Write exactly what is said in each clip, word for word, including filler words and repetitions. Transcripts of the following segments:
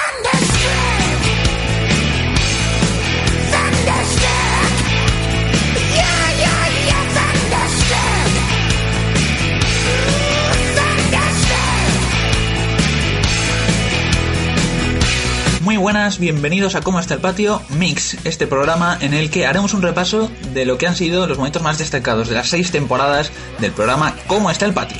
Muy buenas, bienvenidos a ¿Cómo está el patio? Mix, este programa en el que haremos un repaso de lo que han sido los momentos más destacados de las seis temporadas del programa ¿Cómo está el patio?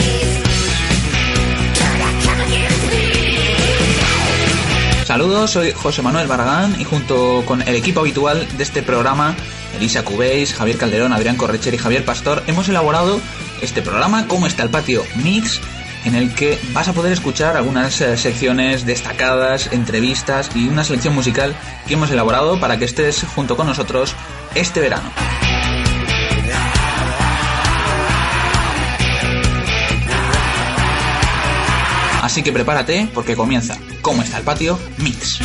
Saludos, soy José Manuel Barragán y junto con el equipo habitual de este programa, Elisa Cubéis, Javier Calderón, Adrián Correcher y Javier Pastor, hemos elaborado este programa ¿Cómo está el patio? Mix, en el que vas a poder escuchar algunas eh, secciones destacadas, entrevistas y una selección musical que hemos elaborado para que estés junto con nosotros este verano. Así que prepárate porque comienza ¿Cómo está el patio? Mix.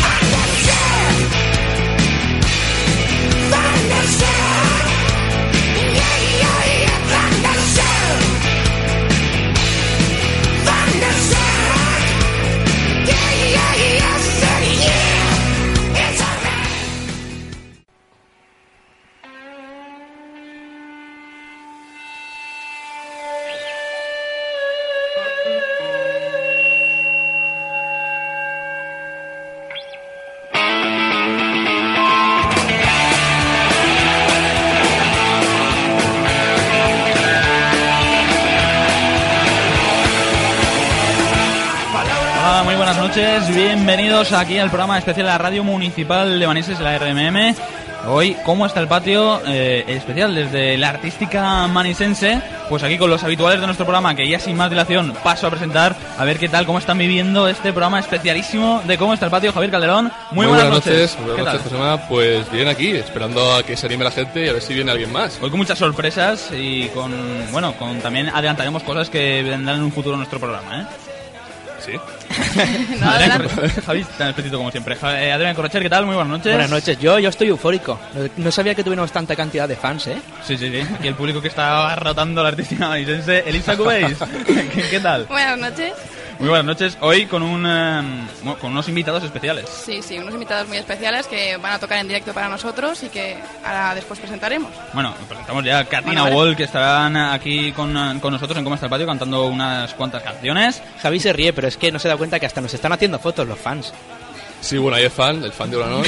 Bienvenidos aquí al programa especial de la Radio Municipal de Manises, la R M M. Hoy, ¿Cómo está el patio? Eh, especial desde la artística manisense. Pues aquí con los habituales de nuestro programa, que ya sin más dilación paso a presentar, a ver qué tal, cómo están viviendo este programa especialísimo de ¿Cómo está el patio? Javier Calderón, muy, muy buenas, buenas noches. noches. Muy buenas noches, José. Pues bien aquí, esperando a que se anime la gente y a ver si viene alguien más. Hoy con muchas sorpresas y con, bueno, con también adelantaremos cosas que vendrán en un futuro en nuestro programa, ¿eh? Sí. No, Adrián, Javi, tan espesito como siempre. Eh, Adrián Correcher, ¿qué tal? Muy buenas noches. Buenas noches. Yo, yo estoy eufórico. No sabía que tuviéramos tanta cantidad de fans, ¿eh? Sí, sí, sí. Y el público que está rotando la artística manisense. Elisa Cubéis, ¿Qué, ¿qué tal? Buenas noches. Muy buenas noches. Hoy con un um, con unos invitados especiales. Sí, sí, unos invitados muy especiales que van a tocar en directo para nosotros y que ahora después presentaremos. Bueno, presentamos ya a Katina bueno, Wall, que estarán aquí con, con nosotros en ¿Cómo está el patio? Cantando unas cuantas canciones. Javi se ríe, pero es que no se da cuenta que hasta nos están haciendo fotos los fans. Sí, bueno, ahí es fan, el fan de Uranón.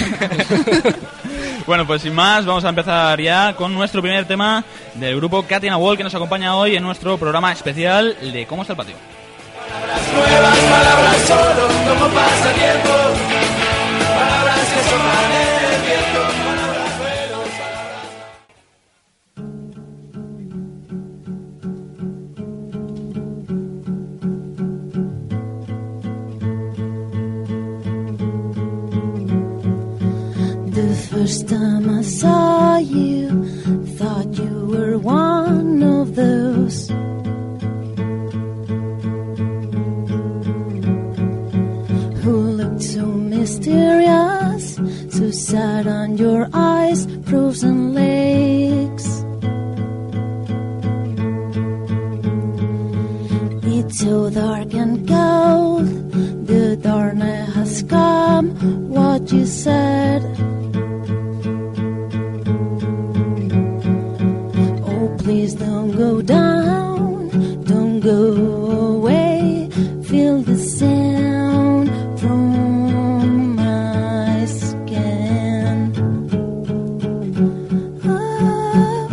Bueno, pues sin más, vamos a empezar ya con nuestro primer tema del grupo Katina Wall, que nos acompaña hoy en nuestro programa especial de ¿Cómo está el patio? Palabras nuevas, palabras solo, como pasa el tiempo. Palabras que soman el viento, palabras velos, palabras. The first time I saw you, thought you were one of those so mysterious, so sad on your eyes, frozen lakes. It's so dark and cold, the darkness has come, what you said. Oh, please don't go down, don't go away, feel the sound from my skin. Oh,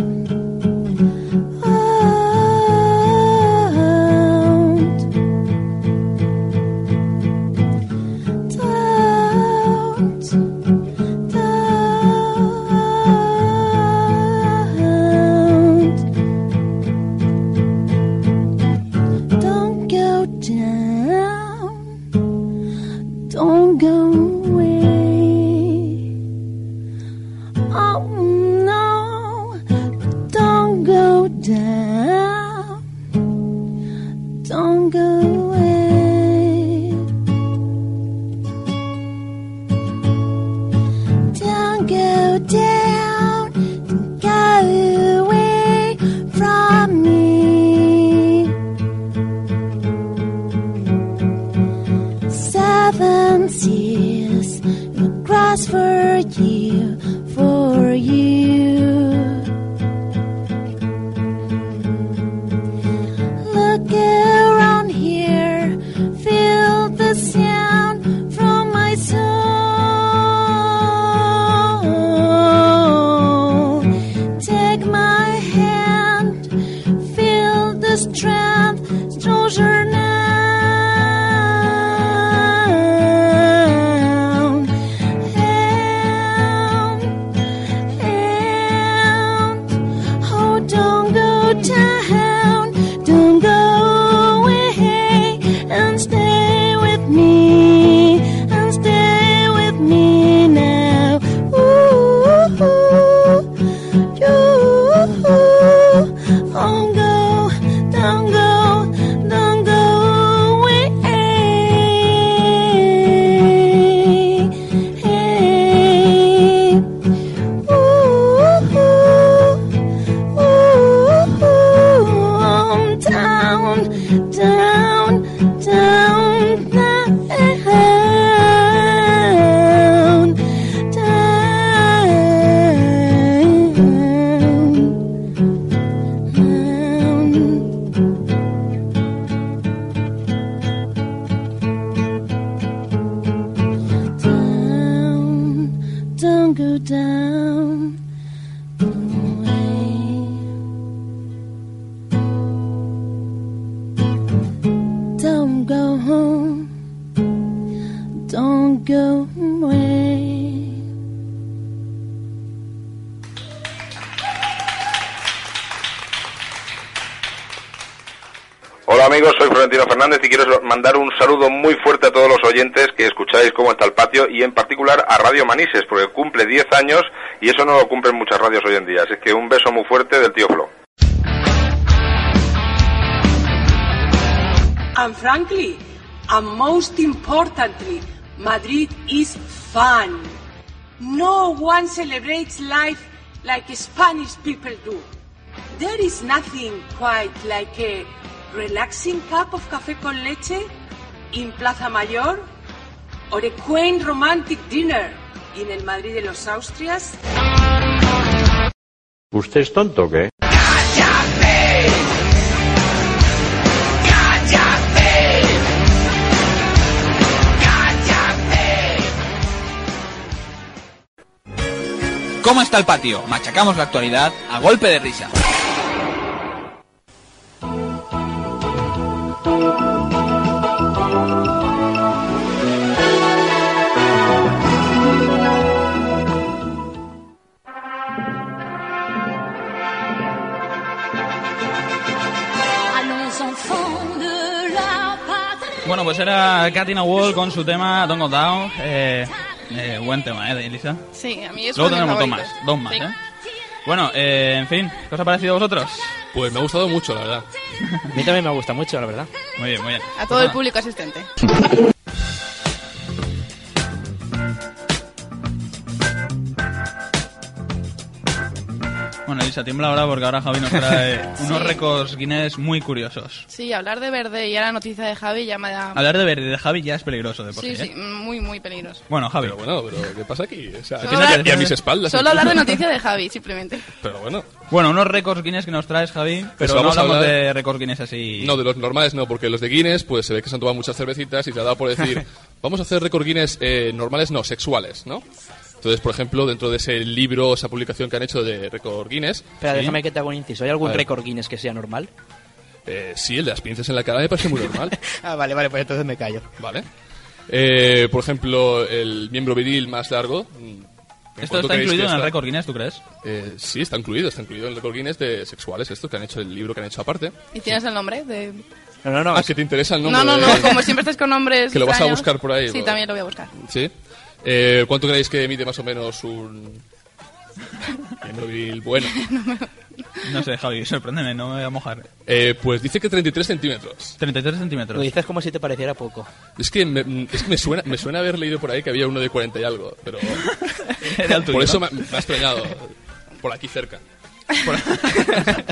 don't, don't, don't, don't go down. Don't go away. Oh no, don't go down. Don't go away. Don't go down. Don't go away from me. Seven seas for you, for you. Look around here, feel the sound from my soul. Take my hand, feel the strength, stronger now. Hola amigos, soy Florentino Fernández y quiero mandar un saludo muy fuerte a todos los oyentes que escucháis Cómo está el patio y en particular a Radio Manises, porque cumple diez años y eso no lo cumplen muchas radios hoy en día, así que un beso muy fuerte del tío Flo. And frankly, and most importantly, Madrid is fun. No one celebrates life like Spanish people do. There is nothing quite like a relaxing cup of café con leche in Plaza Mayor or a quaint romantic dinner in el Madrid de los Austrias. ¿Usted es tonto o qué? ¡Cállate! ¡Cállate! ¡Cállate! ¿Cómo está el patio? Machacamos la actualidad a golpe de risa. Bueno, pues era Katina Wall con su tema Don't Go Down. Eh, eh, buen tema, ¿eh, Elisa? Sí, a mí es Luego uno de mis tenemos dos favoritos. más, dos más, Sí. ¿eh? Bueno, eh, en fin, ¿qué os ha parecido a vosotros? Pues me ha gustado mucho, la verdad. A mí también me gusta mucho, la verdad. Muy bien, muy bien. A todo el público asistente. Bueno, Elisa, tiembla ahora porque ahora Javi nos trae unos Sí. récords Guinness muy curiosos. Sí, hablar de verde y a la noticia de Javi ya me da... Hablar de verde de Javi ya es peligroso de por Sí, sí, sí, ¿eh? muy, muy peligroso. Bueno, Javi. Pero bueno, pero ¿qué pasa aquí? O sea, Solo tiene hablar- que a mis espaldas. Solo hablar de noticia de Javi, simplemente. Pero bueno. Bueno, unos récords Guinness que nos traes, Javi, pero Pues no vamos a hablamos hablar- de récords Guinness así... No, de los normales no, porque los de Guinness, pues se ve que se han tomado muchas cervecitas y te ha dado por decir, vamos a hacer récord Guinness eh, normales, no, sexuales, ¿no? Entonces, por ejemplo, dentro de ese libro, esa publicación que han hecho de récord Guinness... Espera, ¿sí? déjame que te haga un inciso. ¿Hay algún A ver. récord Guinness que sea normal? Eh, sí, el de las pinzas en la cara me parece muy normal. Ah, vale, vale, pues entonces me callo. Vale. Eh, por ejemplo, el miembro viril más largo... ¿Esto está incluido en el récord Guinness, tú crees? Eh, sí, está incluido, está incluido en el récord Guinness de sexuales, estos que han hecho, el libro que han hecho aparte. ¿Y tienes el nombre? De... No, no, no. Ah, que te interesa el nombre. No, no, de- no, como siempre estás con nombres Que lo vas a extraños. buscar por ahí. Sí, ¿no? también lo voy a buscar. ¿Sí? Eh, ¿Cuánto creéis que mide más o menos un miembro viril bueno? No sé, Javi, sorpréndeme, no me voy a mojar. Eh, pues dice que treinta y tres centímetros. treinta y tres centímetros. Lo dices como si te pareciera poco. Es que me, es que me suena me suena haber leído por ahí que había uno de cuarenta y algo, pero Era el tuyo, por eso ¿no? me, me ha extrañado. Por aquí cerca. Por,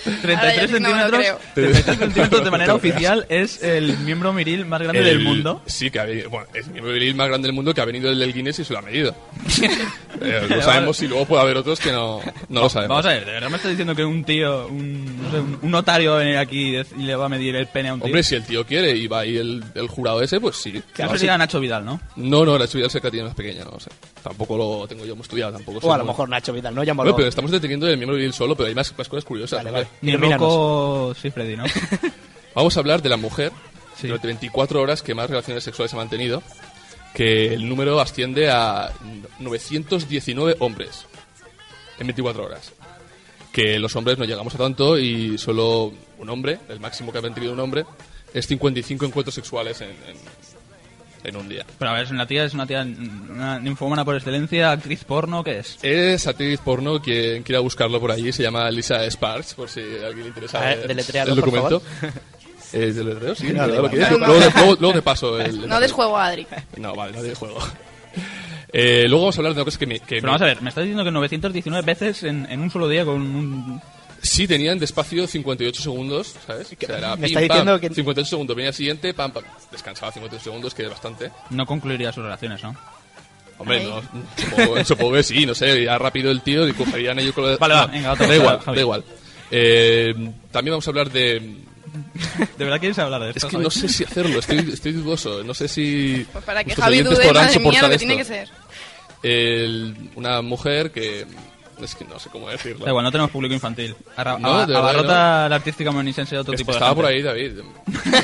treinta y tres Ahora ya sí que no me lo centímetros, treinta y tres centímetros de manera oficial es el miembro viril más grande El- del mundo. Sí, que ha venido, bueno, es el miembro viril más grande del mundo que ha venido el del Guinness y se lo ha medido. Eh, lo sabemos y luego puede haber otros que no, no lo sabemos. Vamos a ver, ¿de verdad me estás diciendo que un tío, un, no sé, un- un notario va a venir aquí y dec- y le va a medir el pene a un tío? Hombre, si el tío quiere y va ahí el, el jurado ese, pues sí. Que No, eso sí. sería Nacho Vidal, ¿no? No, no, la subida del secretillo más pequeña, no sé. Tampoco lo tengo yo muy estudiado, tampoco sé O a lo muy- mejor Nacho Vidal, ¿no? Bueno, Llámalo. pero estamos deteniendo el miembro viril solo, pero hay más, más cosas curiosas. Vale, hombre. vale. Ni Ilumínanos. Rocco, sí, Freddy, ¿no? Vamos a hablar de la mujer Sí. durante veinticuatro horas que más relaciones sexuales ha mantenido, que el número asciende a novecientos diecinueve hombres en veinticuatro horas. Que los hombres no llegamos a tanto y solo un hombre, el máximo que ha mantenido un hombre, es cincuenta y cinco encuentros sexuales en, en, en un día. Pero a ver, es una tía, es una tía, una ninfómana por excelencia, actriz porno, ¿qué es? Es actriz porno, quien quiera buscarlo por allí, se llama Lisa Sparks, por si a alguien le interesa A ver, el- deletréalo, el por documento. ¿Eh, ¿Deletreo? Sí, No, ¿verdad? no, ¿Lo quieres? no, luego, no. luego- luego te paso el... No des juego a Adri. No, vale, no de juego. Eh, luego vamos a hablar de una cosa que me... Que Pero me- vamos a ver, me estás diciendo que novecientos diecinueve veces en, en un solo día con un... Sí, tenían despacio cincuenta y ocho segundos, ¿sabes? O sea, era me pim, está diciendo pam, que- cincuenta y ocho segundos, venía el siguiente, pam, pam. Descansaba cincuenta y ocho segundos, que es bastante. No concluiría sus relaciones, ¿no? Hombre, Ahí. no, supongo, supongo que sí, no sé, ya rápido el tío y cogerían ellos con lo de... Vale, va, no, venga, otra da cosa, igual, Javi. da igual. Eh, también vamos a hablar de... ¿De verdad quieres hablar de Es esto? que Javi? no sé si hacerlo, estoy, estoy dudoso, no sé si... Pues para que nuestros Javi oyentes dude, podrán madre mía, soportar lo que esto. tiene que ser. El- una mujer que... Es que no sé cómo decirlo. Da igual, no tenemos público infantil. Arra- No, aba- de verdad abarrota la artística monisense de otro Es que tipo de estaba por gente. ahí, David.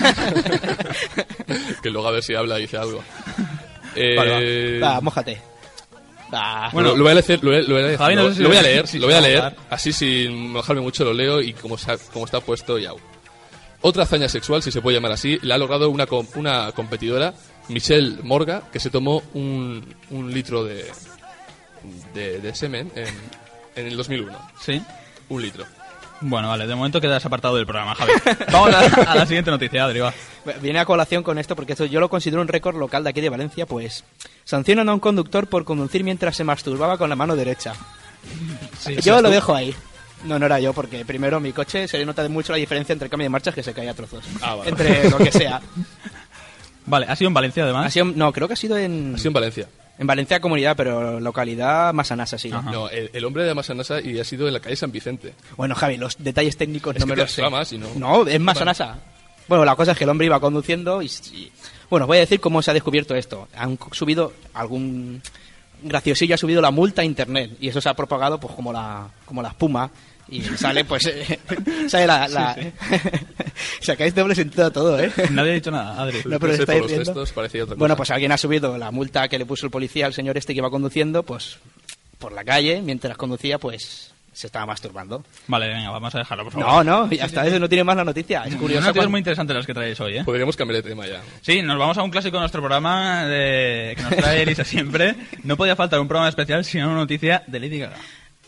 Que luego a ver si habla y dice algo. Eh, Vale, Va, mójate. Va. Bueno, lo voy a leer, lo voy a, lo voy a leer, Javi, no lo- sé si lo voy a lo- leer, si lo voy a se va a leer, hablar. así sin mojarme mucho lo leo y como, sa- como está puesto ya. Otra hazaña sexual, si se puede llamar así, la ha logrado una, com- una competidora, Michelle Morga, que se tomó un, un litro de, de, de semen en, en el dos mil uno. Sí. Un litro. Bueno, vale, de momento quedas apartado del programa, Javi. Vamos a, a la siguiente noticia, Adri, va. Viene a colación con esto porque esto yo lo considero un récord local de aquí de Valencia, pues sancionan a un conductor por conducir mientras se masturbaba con la mano derecha. yo lo dejo ahí. No, no era yo, porque primero mi coche se le nota de mucho la diferencia entre cambio de marchas que se cae a trozos. Ah, vale. Entre lo que sea. Vale, ¿ha sido en Valencia, además? Ha sido- no, creo que ha sido en, Ha sido en Valencia. en Valencia comunidad, pero localidad Masanasa, sí. Ajá. No, el, el hombre de Masanasa y ha sido en la calle San Vicente. Bueno, Javi, los detalles técnicos Es no que me te los sé. asomas y no- No, es Masanasa. Bueno, la cosa es que el hombre iba conduciendo y... y- Bueno, voy a decir cómo se ha descubierto esto. Han subido algún... graciosillo ha subido la multa a internet y eso se ha propagado pues como la como la espuma y sale pues eh, sale la, la... sacáis doble sentido a todo, ¿eh? Nadie ha dicho nada, Adri. No, pero sé, estáis por los viendo. gestos parecía otra Bueno, cosa. pues alguien ha subido la multa que le puso el policía al señor este que iba conduciendo, pues por la calle, mientras conducía, pues se estaba masturbando. Vale, venga, vamos a dejarlo, por favor. No, no, y hasta eso no tiene más la noticia. Es Unas curioso. noticias cuando- muy interesantes las que traéis hoy, ¿eh? Podríamos cambiar de tema ya. Sí, nos vamos a un clásico de nuestro programa de... que nos trae Elisa siempre. No podía faltar un programa especial sin una noticia de Lady Gaga.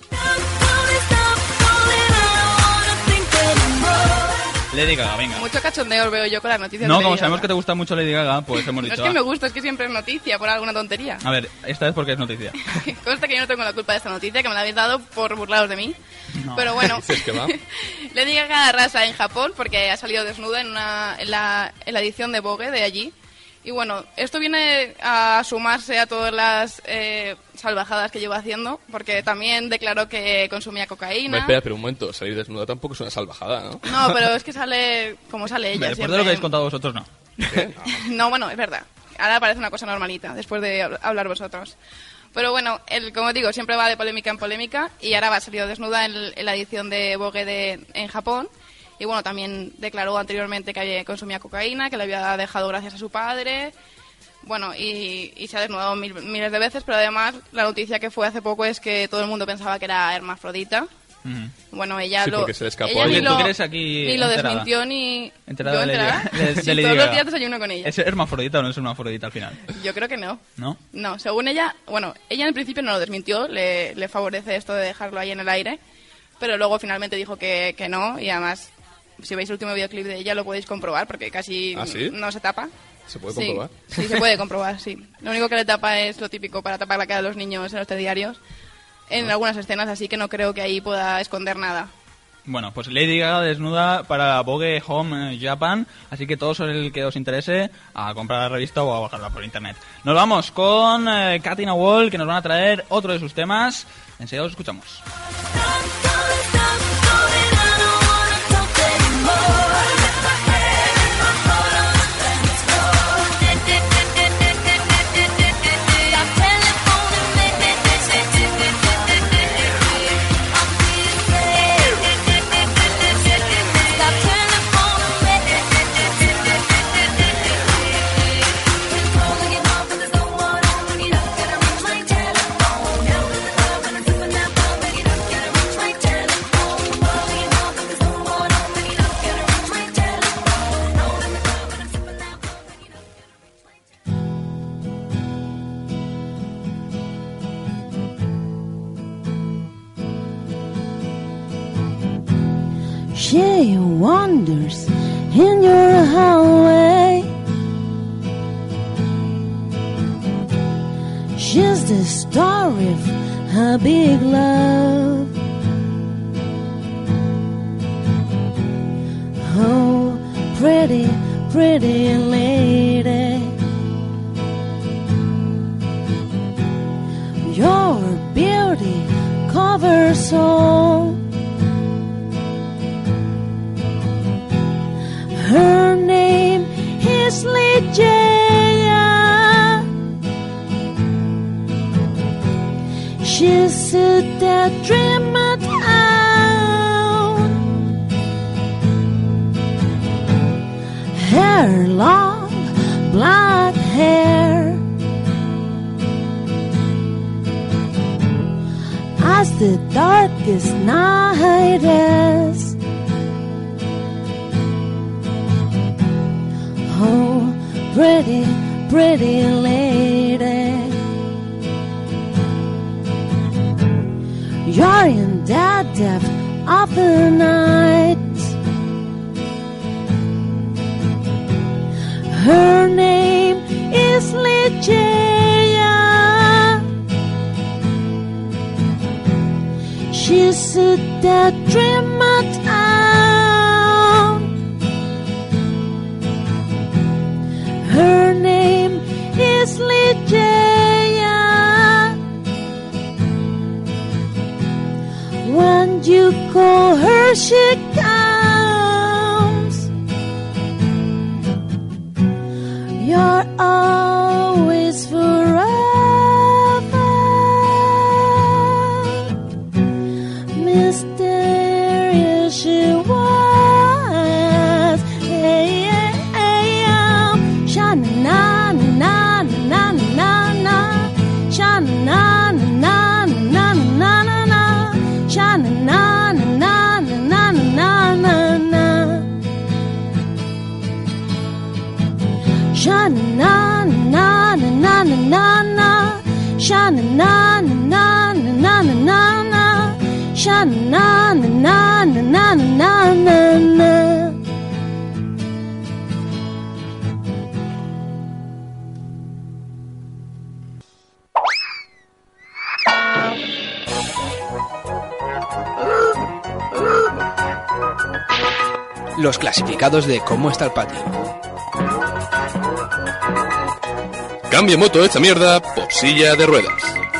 Lady Gaga, venga. Mucho cachondeo veo yo con las noticias No, de como Lady sabemos Gaga. que te gusta mucho Lady Gaga, pues hemos No es dicho... que ah, me gusta, es que siempre es noticia por alguna tontería. A ver, esta vez porque es noticia. Consta que yo no tengo la culpa de esta noticia, que me la habéis dado por burlaros de mí. No. Pero bueno, Dices que va. Lady Gaga arrasa en Japón porque ha salido desnuda en, una, en, la, en la edición de Vogue de allí. Y bueno, esto viene a sumarse a todas las eh, salvajadas que lleva haciendo, porque también declaró que consumía cocaína. Hombre, espera, pero un momento, salir desnuda tampoco es una salvajada, ¿no? No, pero es que sale como sale ella. Después siempre. de lo que habéis contado vosotros, no. No, bueno, es verdad. Ahora parece una cosa normalita, después de hab- hablar vosotros. Pero bueno, él, como digo, siempre va de polémica en polémica y ahora va a salir desnuda en, en la edición de Vogue de, en Japón. Y bueno, también declaró anteriormente que había- consumía cocaína, que le había dejado gracias a su padre. Bueno, y, y se ha desnudado mil- miles de veces, pero además la noticia que fue hace poco es que todo el mundo pensaba que era hermafrodita. Ujú. Bueno, ella Sí, lo... porque se le escapó ella a ni alguien. lo, ¿Tú que eres aquí ni lo enterada? desmintió ni... Enterada ¿Yo de Lady- enterada? de- de Sí, Lady todos los Gaga. días desayuno con ella. ¿Es hermafrodita o no es hermafrodita al final? Yo creo que no. ¿No? No, según ella, bueno, ella en principio no lo desmintió, le, le favorece esto de dejarlo ahí en el aire, pero luego finalmente dijo que, que no, y además, si veis el último videoclip de ella lo podéis comprobar, porque casi ¿Ah, sí? no se tapa. ¿Se puede Sí, comprobar? Sí, se puede comprobar, sí. Lo único que le tapa es lo típico para tapar la cara de los niños en los telediarios, en algunas escenas, así que no creo que ahí pueda esconder nada. Bueno, pues Lady Gaga desnuda para Vogue Home Japan, así que todos el que os interese a comprar la revista o a bajarla por internet. Nos vamos con eh, Katina Wall, que nos van a traer otro de sus temas. Enseguida os escuchamos. She wanders in your hallway. She's the story of her big love. Oh, pretty, pretty lady, your beauty covers all. Her name is Ligeia. She's a dead dreamer town. Her long black hair as the darkest night is. Oh, pretty, pretty lady, you're in the depth of the night. Her name is Ligeia. She's a dead dreamer town. Her name is Ligeia. When you call her, she comes. You're always forever. Mysterious she was. Hey, hey, hey, um, Sha-na, na, na, na, na, na. Sha-na, na, na, na, na, na. Sha-na, na, na, na, na, na, na. Sha-na, na, na, na, na, na, na. Sha-na, na, na, na, na, na, na. Sha-na, na, na, na, na, na, na, na. Los clasificados de Cómo está el patio. Cambia moto hecha mierda por silla de ruedas.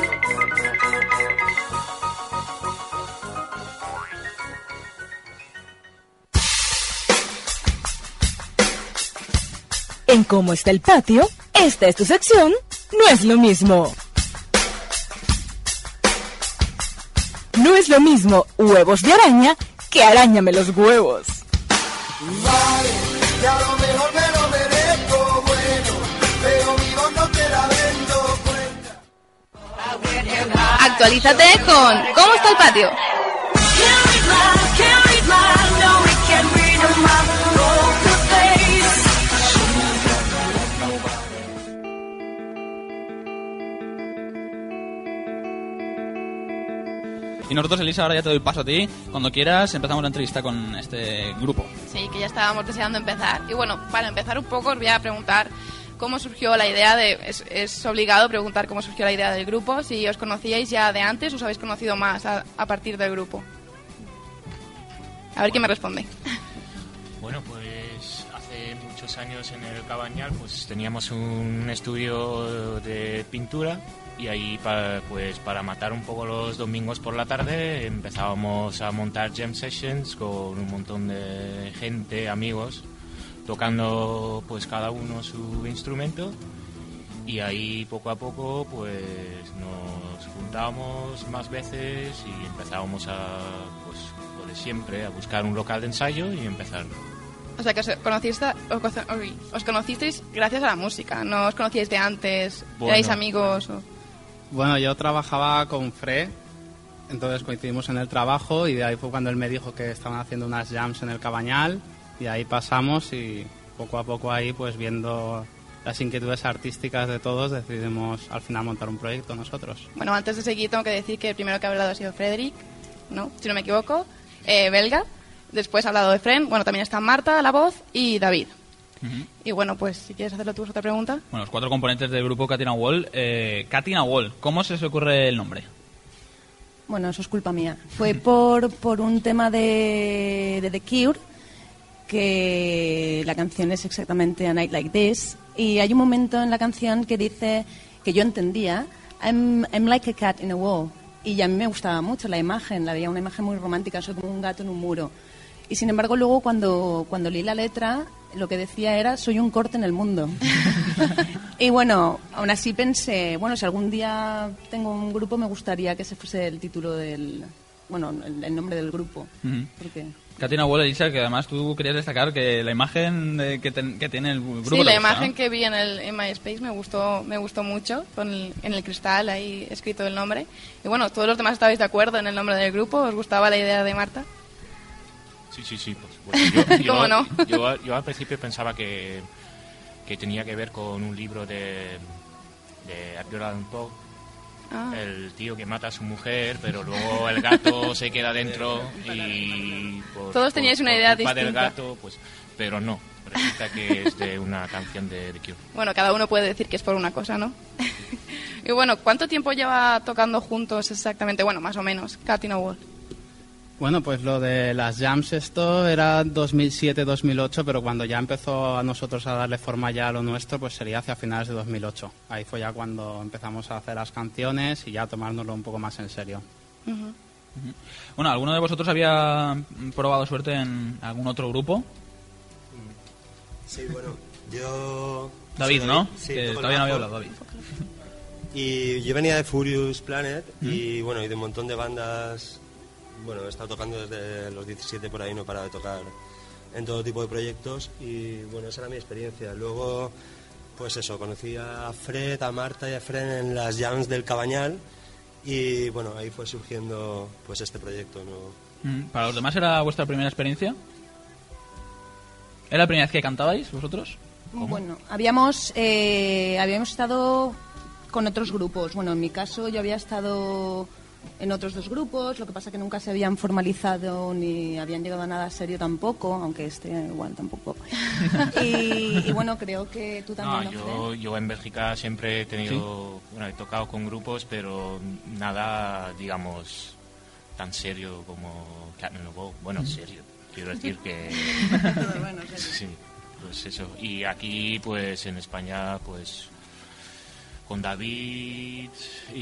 En Cómo está el patio, esta es tu sección, no es lo mismo. No es lo mismo huevos de araña que arañame los huevos. Vale, que a lo mejor me lo merezco, bueno, pero mi voz no te la vendo cuenta. Actualízate con ¿Cómo está el patio? Y nosotros, Elisa, ahora ya te doy paso a ti. Cuando quieras, empezamos la entrevista con este grupo. Sí, que ya estábamos deseando empezar. Y bueno, para empezar un poco os voy a preguntar cómo surgió la idea de... Es, es obligado preguntar cómo surgió la idea del grupo, si os conocíais ya de antes o os habéis conocido más a, a partir del grupo. A ver quién me responde. Bueno, pues hace muchos años en el Cabañal pues teníamos un estudio de pintura y ahí para, pues para matar un poco los domingos por la tarde empezábamos a montar jam sessions con un montón de gente, amigos, tocando pues cada uno su instrumento. Y ahí poco a poco pues nos juntábamos más veces y empezábamos a, pues lo de siempre, a buscar un local de ensayo y empezar. O sea que os conociste, os, os conocisteis gracias a la música, no os conocíais de antes, bueno, erais amigos. O... Bueno, yo trabajaba con Fred, entonces coincidimos en el trabajo y de ahí fue cuando él me dijo que estaban haciendo unas jams en el Cabañal y ahí pasamos y poco a poco ahí pues viendo las inquietudes artísticas de todos decidimos al final montar un proyecto nosotros. Bueno, antes de seguir tengo que decir que el primero que ha hablado ha sido Frederick, ¿no? Si no me equivoco, eh, belga. Después ha hablado de Fren, bueno, también está Marta, la voz, y David. Uh-huh. Y bueno, pues si quieres hacerlo tú otra pregunta. Bueno, los cuatro componentes del grupo Katina Wall. Eh, Katina Wall, ¿cómo se os ocurre el nombre? Bueno, eso es culpa mía. Fue por, por un tema de, de The Cure, que la canción es exactamente A Night Like This, y hay un momento en la canción que dice, que yo entendía, I'm, I'm like a cat in a wall, y a mí me gustaba mucho la imagen, la veía una imagen muy romántica, soy como un gato en un muro, y sin embargo luego cuando, cuando leí la letra, lo que decía era, soy un corte en el mundo. Y bueno, aún así pensé, bueno, si algún día tengo un grupo me gustaría que ese fuese el título del, bueno, el, el nombre del grupo, uh-huh. Porque... Katina Wall, Elisa, que además tú querías destacar que la imagen de, que, ten, que tiene el grupo... Sí, la gusta, imagen ¿no? que vi en el en MySpace me gustó me gustó mucho, con el, en el cristal ahí escrito el nombre. Y bueno, todos los demás estabais de acuerdo en el nombre del grupo, ¿os gustaba la idea de Marta? Sí, sí, sí. Pues, bueno, yo, ¿Cómo yo, no? yo, yo al principio pensaba que, que tenía que ver con un libro de, de Edgar Allan Poe. Ah. El tío que mata a su mujer, pero luego el gato se queda dentro y... Por, Todos teníais por, una por idea culpa distinta. del gato, pues, pero no. Resulta que es de una canción de The Cure. Bueno, cada uno puede decir que es por una cosa, ¿no? Y bueno, ¿cuánto tiempo lleva tocando juntos exactamente? Bueno, más o menos, Katina Wall. Bueno, pues lo de las jams esto era dos mil siete dos mil ocho, pero cuando ya empezó a nosotros a darle forma ya a lo nuestro, pues sería hacia finales de dos mil ocho. Ahí fue ya cuando empezamos a hacer las canciones y ya tomárnoslo un poco más en serio. Uh-huh. Uh-huh. Bueno, ¿alguno de vosotros había probado suerte en algún otro grupo? Sí, bueno, yo... David, ¿no? Sí, que todavía no había hablado, David. Y yo venía de Furious Planet ¿Mm? y bueno, y de un montón de bandas... Bueno, he estado tocando desde los diecisiete por ahí, no he parado de tocar en todo tipo de proyectos y bueno, esa era mi experiencia. Luego, pues eso, conocí a Fred, a Marta y a Fred en las jams del Cabañal y bueno, ahí fue surgiendo pues este proyecto, ¿no? ¿Para los demás era vuestra primera experiencia? ¿Era la primera vez que cantabais vosotros? ¿Cómo? Bueno, habíamos, eh, habíamos estado con otros grupos. Bueno, en mi caso yo había estado... en otros dos grupos, lo que pasa que nunca se habían formalizado ni habían llegado a nada serio tampoco, aunque este igual tampoco. Y, y bueno, creo que tú también. No, yo, yo en Bélgica siempre he tenido, ¿Sí? bueno, he tocado con grupos, pero nada, digamos, tan serio como Cat in the Wall. Bueno, serio, quiero decir que... bueno, sí, pues eso. Y aquí, pues en España, pues... con David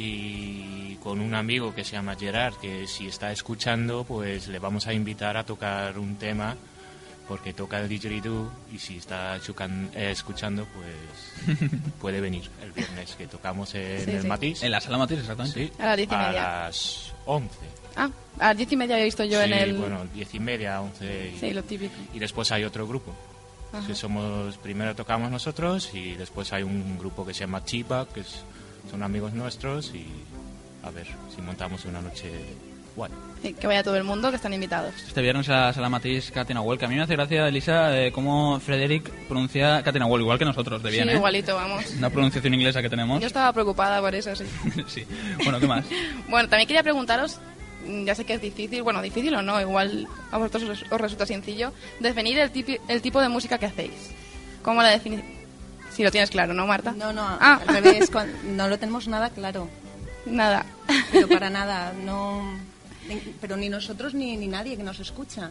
y con un amigo que se llama Gerard, que si está escuchando, pues le vamos a invitar a tocar un tema, porque toca el didgeridoo, y si está chucan, eh, escuchando, pues puede venir el viernes, que tocamos en sí, el sí. Matisse. En la sala Matisse, exactamente. Sí, a las diez y media. A las once. Ah, a las diez y media he visto yo sí, en el... bueno, diez y media, once. Y, sí, lo típico. Y después hay otro grupo. Que somos, primero tocamos nosotros y después hay un grupo que se llama Chipa, que es, son amigos nuestros, y a ver si montamos una noche guay. Sí, que vaya todo el mundo, que están invitados. Este viernes a la sala Matisse Katina Wall, que a mí me hace gracia, Elisa, eh, cómo Frederick pronuncia Katina Wall, igual que nosotros, de bien, sí, ¿eh? igualito, vamos. Una pronunciación inglesa que tenemos. Yo estaba preocupada por eso, sí. Sí. Bueno, ¿qué más? Bueno, también quería preguntaros, ya sé que es difícil, bueno, difícil o no, igual a vosotros os, os resulta sencillo, definir el, tipi, el tipo de música que hacéis. ¿Cómo la definís? Si lo tienes claro, ¿no, Marta? No, no, ah. al revés, no lo tenemos nada claro. Nada. Pero para nada, no... Pero ni nosotros ni, ni nadie que nos escucha.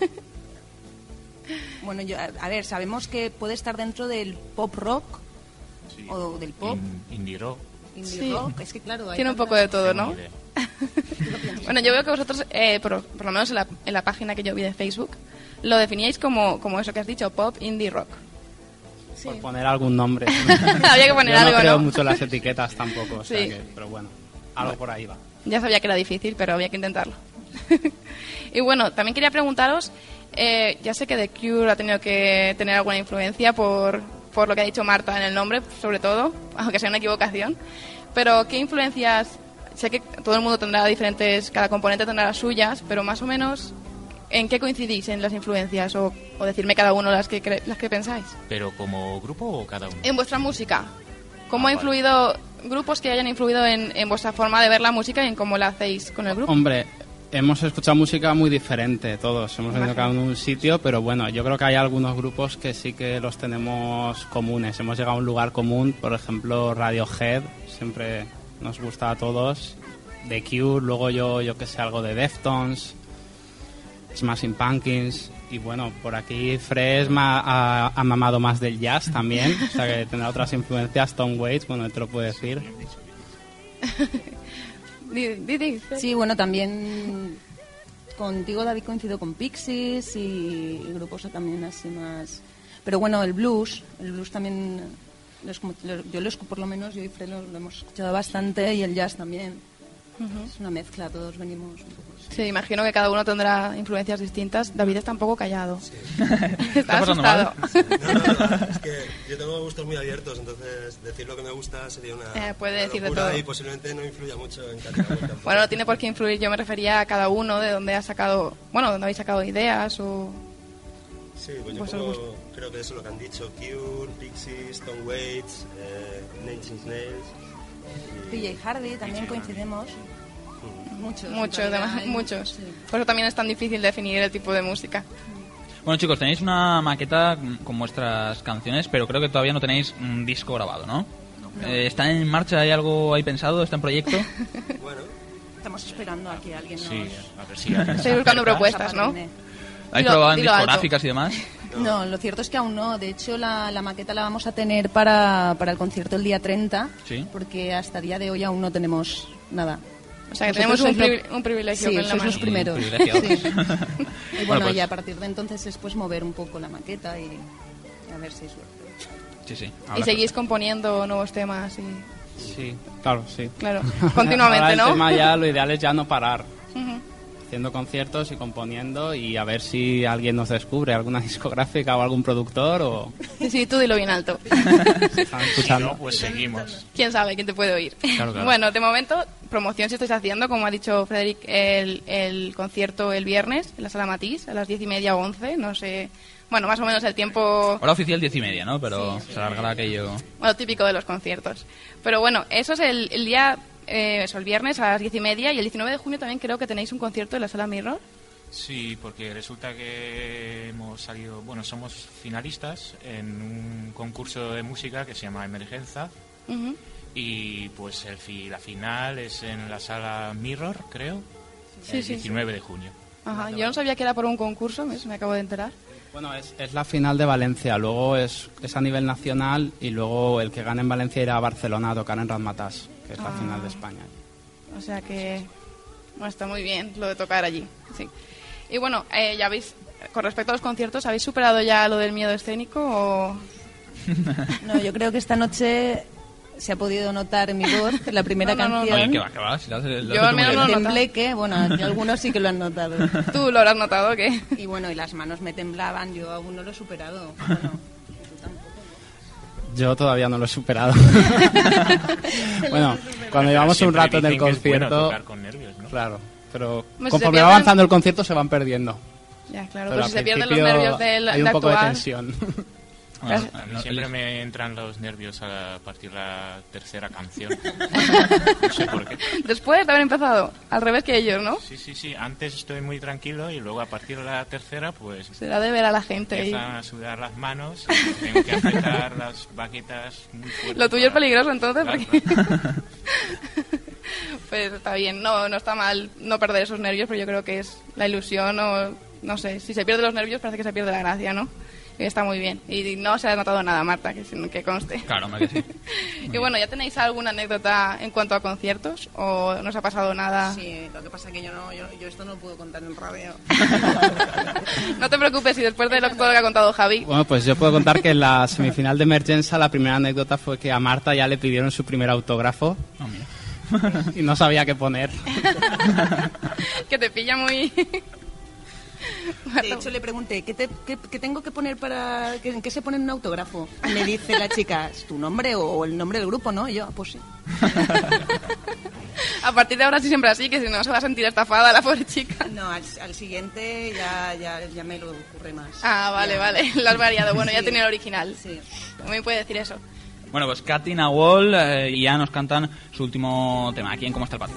Bueno, yo, a, a ver, sabemos que puede estar dentro del pop rock Sí. o del pop. In- indie rock. Indie Sí. rock, es que claro, hay Tiene un tantas- poco de todo, ¿no? Tengo idea. Bueno, yo veo que vosotros, eh, por, por lo menos en la, en la página que yo vi de Facebook, lo definíais como, como eso que has dicho, pop, indie rock. Por poner algún nombre. Había que poner Yo algo, no creo ¿no? mucho en las etiquetas tampoco, o sea Sí. que- pero bueno, algo por ahí va. Ya sabía que era difícil, pero había que intentarlo. Y bueno, también quería preguntaros, eh, ya sé que The Cure ha tenido que tener alguna influencia por, por lo que ha dicho Marta en el nombre, sobre todo, aunque sea una equivocación, pero ¿qué influencias? Sé que todo el mundo tendrá diferentes, cada componente tendrá las suyas, pero más o menos, ¿en qué coincidís en las influencias? O, o decirme cada uno las que, cre- las que pensáis. ¿Pero como grupo o cada uno? En vuestra música, ¿cómo Ah, ha vale. influido grupos que hayan influido en, en vuestra forma de ver la música y en cómo la hacéis con el grupo? Hombre, hemos escuchado música muy diferente todos, hemos venido Imagino. cada uno a un sitio, pero bueno, yo creo que hay algunos grupos que sí que los tenemos comunes, hemos llegado a un lugar común, por ejemplo Radiohead, siempre nos gusta a todos, The Cure, luego yo, yo que sé, algo de Deftones, Smashing Pumpkins, y bueno, por aquí Fresh ma- ha, ha mamado más del jazz también, o sea que tendrá otras influencias, Tom Waits, bueno, él te lo puedo decir. Di- di- di. Sí, bueno, también contigo, David, coincido con Pixies y, y grupos también así más... Pero bueno, el blues, el blues también, lo escu- lo- yo lo escu- por lo menos, yo y Fred lo, lo hemos escuchado bastante, y el jazz también. Ujú. Es una mezcla, todos venimos un poco... Sí, imagino que cada uno tendrá influencias distintas. David está un poco callado. ¿Está Está pasando asustado. No, no, no, es que yo tengo gustos muy abiertos, entonces decir lo que me gusta sería una, Eh, puede una decir de locura todo. y posiblemente no influya mucho en Katina World tampoco. Bueno, no tiene por qué influir. Yo me refería a cada uno de dónde ha sacado, bueno, dónde habéis sacado ideas o... Sí, pues yo Vuestros pongo, creo que eso es lo que han dicho, Cure, Pixies, Tom Waits, eh, Nine Inch Nails. y- P J Harvey, también coincidimos. Muchos. Muchos, en realidad, además, hay- muchos. sí. Por eso también es tan difícil definir el tipo de música. Bueno, chicos, tenéis una maqueta mm, con vuestras canciones, pero creo que todavía no tenéis un disco grabado, ¿no? Eh, ¿Está en marcha? ¿Hay algo ahí pensado? ¿Está en proyecto? Bueno, Estamos esperando a que alguien nos... Sí, a ver si alguien se Estoy buscando acerca. propuestas, ¿no? apadrine. ¿Habéis Dilo- probado en dilo alto. discográficas y demás? No, lo cierto es que aún no. De hecho, la, la maqueta la vamos a tener para, para el concierto el día treinta, Sí. porque hasta el día de hoy aún no tenemos nada. O sea, que Vosotros tenemos un, sois privi- lo- un privilegio Sí, con la sois mano. los primeros. Privilegiados. Sí. Y bueno, Bueno, pues- y a partir de entonces es pues mover un poco la maqueta y a ver si hay suerte. Sí, sí. Y Habrá seguís componiendo nuevos temas y... Sí, claro, sí. Claro, continuamente, Ahora el ¿no? tema ya, lo ideal es ya no parar. Ujú. Haciendo conciertos y componiendo y a ver si alguien nos descubre, alguna discográfica o algún productor o Sí, sí, tú dilo bien alto. están Si escuchando. no, pues seguimos. ¿Quién sabe quién te puede oír? Claro, claro. Bueno, de momento, promoción si estáis haciendo, como ha dicho Frederick, el, el concierto el viernes en la Sala Matís a las diez y media o once, no sé... Bueno, más o menos el tiempo... Hora oficial diez y media, ¿no? Pero se alargará aquello... Bueno, típico de los conciertos. Pero bueno, eso es el, el día... Eh, eso, el viernes a las diez y media, y el diecinueve de junio también creo que tenéis un concierto en la Sala Mirror. Sí, porque resulta que hemos salido, bueno, somos finalistas en un concurso de música que se llama Emergenza Ujú. y pues el fi- la final es en la sala Mirror, creo, Sí, el sí, diecinueve de junio. Ajá, yo no sabía que era por un concurso, ¿ves? Me acabo de enterar. Bueno, es, es la final de Valencia, luego es, es a nivel nacional y luego el que gane en Valencia irá a Barcelona a tocar en Razmataz, que es la Ah. final de España. O sea que... Bueno, está muy bien lo de tocar allí, sí. Y bueno, eh, ya habéis... Con respecto a los conciertos, ¿habéis superado ya lo del miedo escénico o...? No, yo creo que esta noche se ha podido notar en mi voz en la primera No, no, no, canción. Oye, que va, que va. Si lo hace, lo Yo hace al tú menos muy no bien. lo he notado. Tembleque, bueno, algunos sí que lo han notado. ¿Tú lo habrás notado o qué? Y bueno, y las manos me temblaban, yo aún no lo he superado. Bueno, tú tampoco. Yo todavía no lo he superado. Bueno, cuando llevamos un Siempre rato en el dicen que es bueno concierto... tocar con nervios, ¿no? Claro, pero Pues conforme se va pierden- avanzando el concierto se van perdiendo. Ya, claro, Pero pues al si se pierden los principio nervios del, hay un de poco de actuar... tensión. Bueno, A mí no, siempre el- me entran los nervios a partir de la tercera canción. No sé por qué. Después de haber empezado, al revés que ellos, ¿no? Sí, sí, sí. Antes estoy muy tranquilo y luego a partir de la tercera, pues Será de ver a la gente. Y... empiezan a sudar las manos y tengo que apretar las baquetas muy fuerte. Lo tuyo es para- peligroso entonces, Claro, porque... claro. Pero pues está bien. No, no está mal no perder esos nervios, pero yo creo que es la ilusión o, no sé, si se pierden los nervios parece que se pierde la gracia, ¿no? Y está muy bien. Y no se ha notado nada, Marta, que, que conste. Claro, hombre, que sí. Y bueno, ¿ya tenéis alguna anécdota en cuanto a conciertos? ¿O no os ha pasado nada? Sí, lo que pasa es que yo no, yo, yo esto no lo puedo contar en radio. No te preocupes, y después de lo, todo lo que ha contado Javi. Bueno, pues yo puedo contar que en la semifinal de Emergenza la primera anécdota fue que a Marta ya le pidieron su primer autógrafo. Oh, mira. Y no sabía qué poner. Que te pilla muy... De hecho, le pregunté, ¿qué, te, qué, qué tengo que poner para... ¿qué, ¿En qué se pone en un autógrafo? Y me dice la chica, ¿es tu nombre o el nombre del grupo, no? Y yo, pues sí. A partir de ahora sí siempre así, que si no se va a sentir estafada la pobre chica. No, al, al siguiente ya, ya, ya me lo ocurre más. Ah, vale, ya. vale, lo has variado. Bueno, Sí. ya tenía el original. Sí. También puede decir eso. Bueno, pues Katina Wall eh, y ya nos cantan su último tema aquí en Cómo está el patio.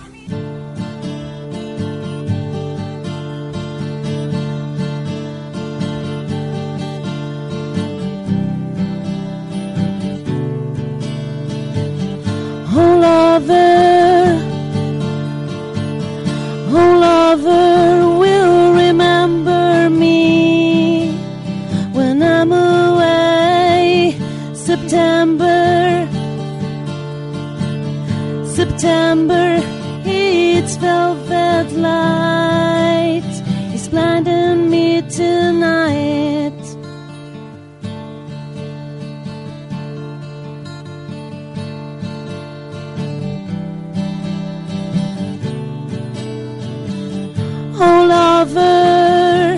Oh lover, oh lover, will remember me when I'm away. September, September, it's velvet light, it's blinding me tonight. Oh lover,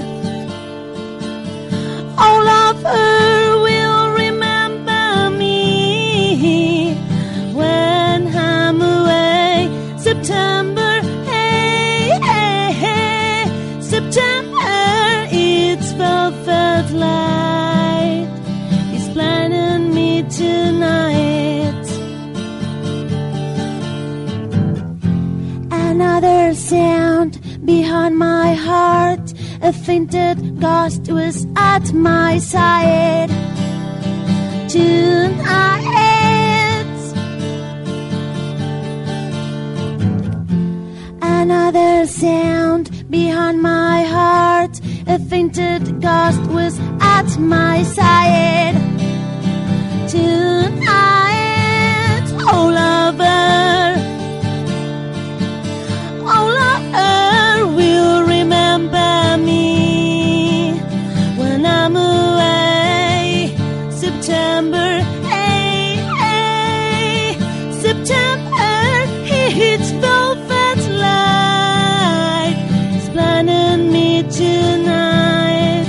oh lover, will remember me when I'm away. September, hey, hey, hey, September, it's velvet light, it's blinding me tonight. Another sound behind my heart, a fainted ghost was at my side. Tonight, another sound behind my heart, a fainted ghost was at my side. Tonight, oh lover, oh lover, will remember me when I'm away. September, hey, hey, September, it's velvet light, it's blinding me tonight.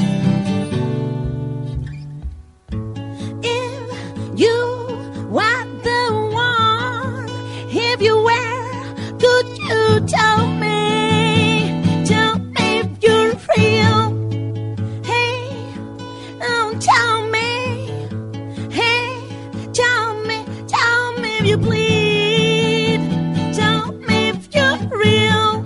If you were the one, if you were, could you tell me, tell me if you're real? Hey, oh, tell me, hey, tell me, tell me if you bleed, tell me if you're real.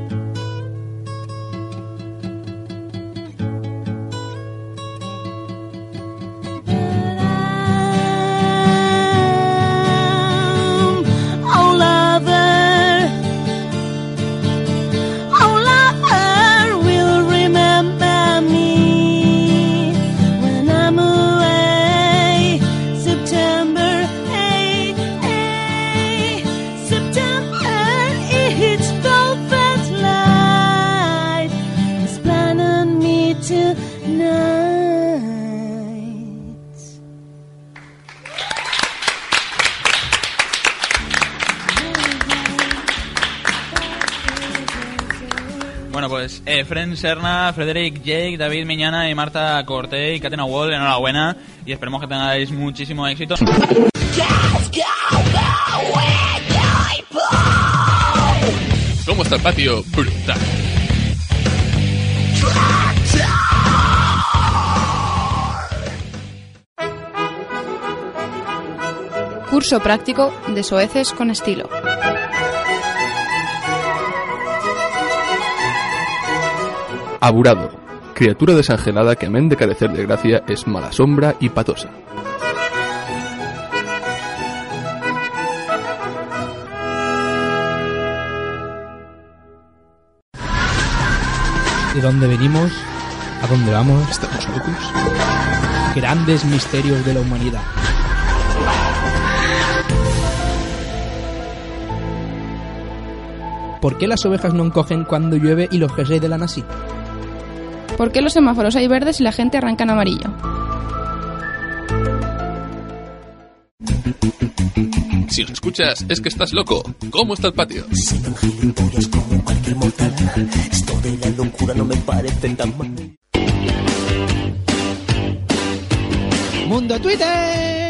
Oh lover, oh lover, will remember me when I'm away. September, hey, hey, September, it's velvet light, it's blinding me tonight. Bueno, pues eh, Fren Serna, Frederic Jake, David Miñana y Marta Corté y Katina Wall, enhorabuena y esperemos que tengáis muchísimo éxito. ¿Cómo está el patio? Brutal. Curso práctico de soeces con estilo. Aburado, criatura desangelada que amén de carecer de gracia es mala sombra y patosa. ¿De dónde venimos? ¿A dónde vamos? ¿Estamos locos? Grandes misterios de la humanidad. ¿Por qué las ovejas no encogen cuando llueve y los jerseys de lana sí? ¿Por qué los semáforos hay verdes y la gente arranca en amarillo? Si nos escuchas, es que estás loco. ¿Cómo está el patio? Soy tan gilipollas como cualquier mortal. Esto de la locura no me parece tan mal. Mundo Twitter.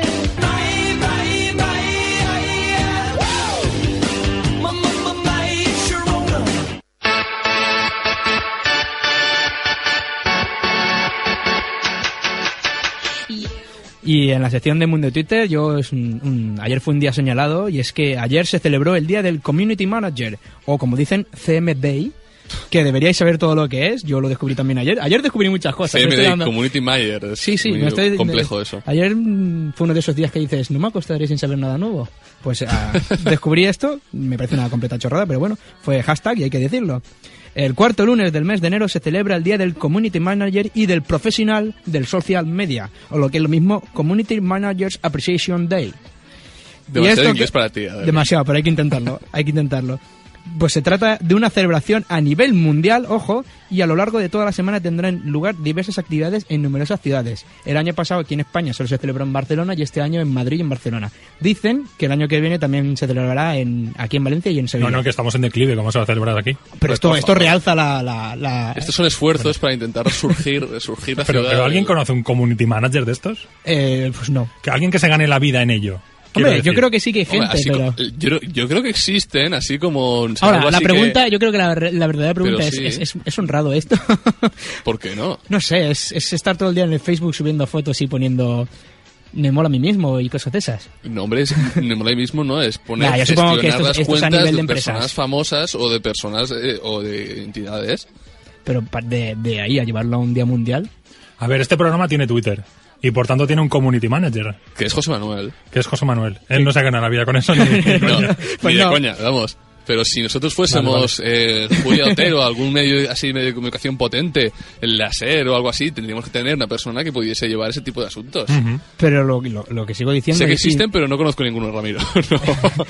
Y en la sección de Mundo Twitter, yo es un, un, ayer fue un día señalado, y es que ayer se celebró el día del Community Manager, o como dicen, C M Day, que deberíais saber todo lo que es. Yo lo descubrí también ayer. Ayer descubrí muchas cosas. C M Day, dando... Community Manager. Es sí, sí, muy me estoy, complejo eso. Ayer fue uno de esos días que dices, no me acostaré sin saber nada nuevo. Pues uh, descubrí esto, me parece una completa chorrada, pero bueno, fue hashtag y hay que decirlo. El cuarto lunes del mes de enero se celebra el Día del Community Manager y del Profesional del Social Media, o lo que es lo mismo, Community Managers Appreciation Day. Demasiado inglés para ti. Demasiado, pero hay que intentarlo, hay que intentarlo. Pues se trata de una celebración a nivel mundial, ojo, y a lo largo de toda la semana tendrán lugar diversas actividades en numerosas ciudades. El año pasado aquí en España solo se celebró en Barcelona y este año en Madrid y en Barcelona. Dicen que el año que viene también se celebrará en, aquí en Valencia y en Sevilla. No, no, que estamos en declive, ¿cómo se va a celebrar aquí? Pero esto, esto realza la, la, la... Estos son esfuerzos para intentar surgir, surgir la pero, ciudad. ¿Pero alguien conoce un community manager de estos? Eh, pues no. Que alguien que se gane la vida en ello. Hombre, decir. yo creo que sí que hay gente, Hombre, pero... Como, yo, yo creo que existen, así como... Ahora, la así pregunta, que... yo creo que la, la verdadera pregunta es, sí. es, es, ¿es honrado esto? ¿Por qué no? No sé, es, es estar todo el día en el Facebook subiendo fotos y poniendo... Me mola a mí mismo y cosas de esas. No, hombre, es, me mola a mí mismo no es poner, nah, yo supongo que esto, las esto es a cuentas nivel de, de empresas. personas famosas o de personas eh, o de entidades. Pero de, de ahí a llevarlo a un día mundial... A ver, este programa tiene Twitter. Y por tanto tiene un community manager. Que es José Manuel. Que es José Manuel. Él no se gana la vida con eso ni, ni no, coña. Pues ni de no. coña, vamos. Pero si nosotros fuésemos vale, vale. Eh, Julia Otero, algún medio así medio de comunicación potente, el láser o algo así, tendríamos que tener una persona que pudiese llevar ese tipo de asuntos. Uh-huh. Pero lo, lo, lo que sigo diciendo... Sé que es existen, sí. pero no conozco ninguno, Ramiro. No.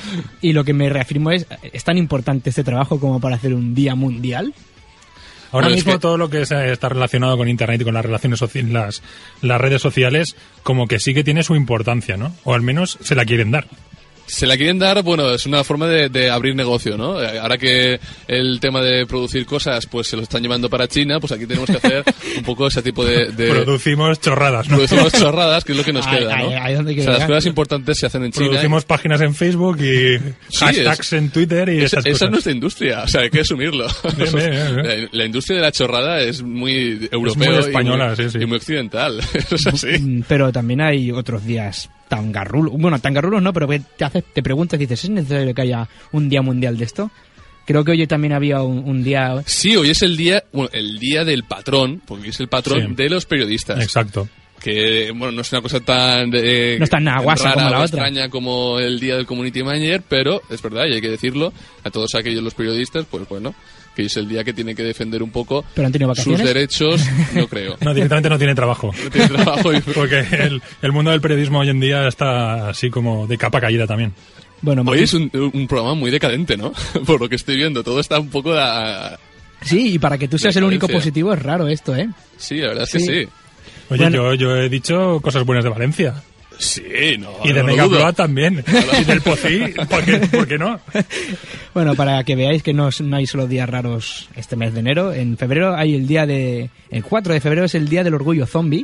Y lo que me reafirmo es, ¿es tan importante este trabajo como para hacer un día mundial? Ahora bueno, mismo es que... todo lo que está relacionado con Internet y con las relaciones sociales, las, las redes sociales, como que sí que tiene su importancia, ¿no? O al menos se la quieren dar. Se la quieren dar, bueno, es una forma de, de abrir negocio, ¿no? Ahora que el tema de producir cosas, pues se lo están llevando para China, pues aquí tenemos que hacer un poco ese tipo de... de... Producimos chorradas, ¿no? Producimos chorradas, que es lo que nos ay, queda, ¿no? Ay, ay, ¿dónde o sea, las cosas importantes se hacen en China. Producimos y... páginas en Facebook y sí, hashtags es, en Twitter y es, esas esa cosas. Esa es nuestra industria, o sea, hay que asumirlo. Bien, bien, bien, bien. La, la industria de la chorrada es muy europeo es muy española, y, muy, sí, sí. y muy occidental, eso es así. Pero también hay otros días... Tangarrulos, bueno, tangarrulos no, pero te haces, te preguntas y dices, ¿es necesario que haya un día mundial de esto? Creo que hoy también había un, un día... Sí, hoy es el día, bueno, el día del patrón, porque es el patrón sí. de los periodistas. Exacto. Que, bueno, no es una cosa tan... Eh, no es tan naguasa como la otra. extraña como el día del Community Manager, pero es verdad, y hay que decirlo, a todos aquellos los periodistas, pues bueno... que es el día que tiene que defender un poco sus derechos, no creo. No, directamente no tiene trabajo. No tiene trabajo. Y... Porque el, el mundo del periodismo hoy en día está así como de capa caída también. Bueno, hoy es un, un programa muy decadente, ¿no? Por lo que estoy viendo, todo está un poco a... Sí, y para que tú seas el único positivo es raro esto, ¿eh? Sí, la verdad es que sí. sí. Oye, bueno, yo, yo he dicho cosas buenas de Valencia. Sí, no. Y de no Megaploa también. Y del Pocí, ¿por qué, ¿por qué no? Bueno, para que veáis que no, no hay solo días raros este mes de enero, en febrero hay el día de... El cuatro de febrero es el día del orgullo zombie.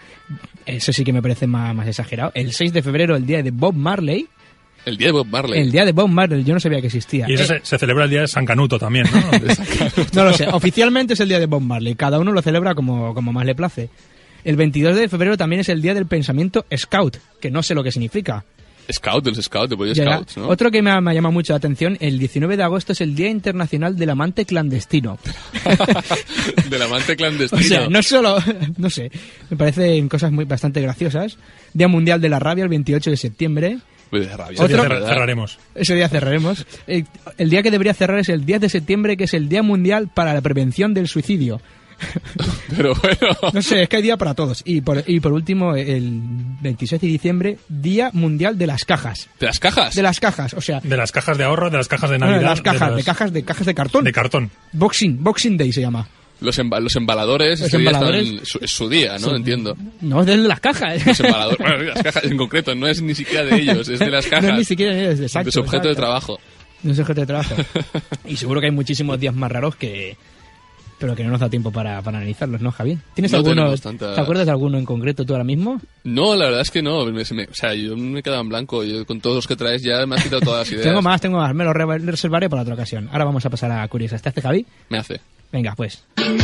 Eso sí que me parece más, más exagerado. El seis de febrero el día de Bob Marley. El día de Bob Marley. El día de Bob Marley, yo no sabía que existía. Y eso eh. se, se celebra el día de San Canuto también, ¿no? No lo sé, oficialmente es el día de Bob Marley. Cada uno lo celebra como, como más le place. El veintidós de febrero también es el día del pensamiento Scout, que no sé lo que significa. Scout, de los Scouts, de Boy Scouts, ¿no? Otro que me ha, me ha llamado mucho la atención, el diecinueve de agosto es el Día Internacional del Amante Clandestino. Del amante clandestino. O sea, no solo, no sé, me parecen cosas muy bastante graciosas. Día Mundial de la Rabia, el veintiocho de septiembre. De rabia. Otro, cer cerraremos. Ese día cerraremos. El, el día que debería cerrar es el diez de septiembre, que es el Día Mundial para la Prevención del Suicidio. Pero bueno. No sé, es que hay día para todos. Y por, y por último, el veintiséis de diciembre, Día Mundial de las Cajas. ¿De las cajas? De las cajas, o sea... De las cajas de ahorro, de las cajas de No, Navidad. de las cajas, de, las- cajas, de cajas de cartón. De cartón. Boxing, Boxing Day se llama. Los, emba- los embaladores, Los este día embaladores. están- su- es su día, ¿no? Sí. Entiendo. No, es de las cajas. Los embaladores, bueno, las cajas en concreto, no es ni siquiera de ellos, es de las cajas. No es ni siquiera de ellos, exacto. de su objeto de exacto. trabajo. No es objeto de trabajo. Y seguro que hay muchísimos días más raros que... Pero que no nos da tiempo para, para analizarlos, ¿no, Javier? ¿Tienes No alguno? tenemos tanta- ¿Te acuerdas de alguno en concreto tú ahora mismo? No, la verdad es que no. Me- se me- o sea, yo me he quedado en blanco. Yo, con todos los que traes ya me has quitado todas las ideas. Tengo más, tengo más. Me lo re- reservaré para otra ocasión. Ahora vamos a pasar a Curiosas. ¿Te hace, Javi? Me hace. Venga, pues.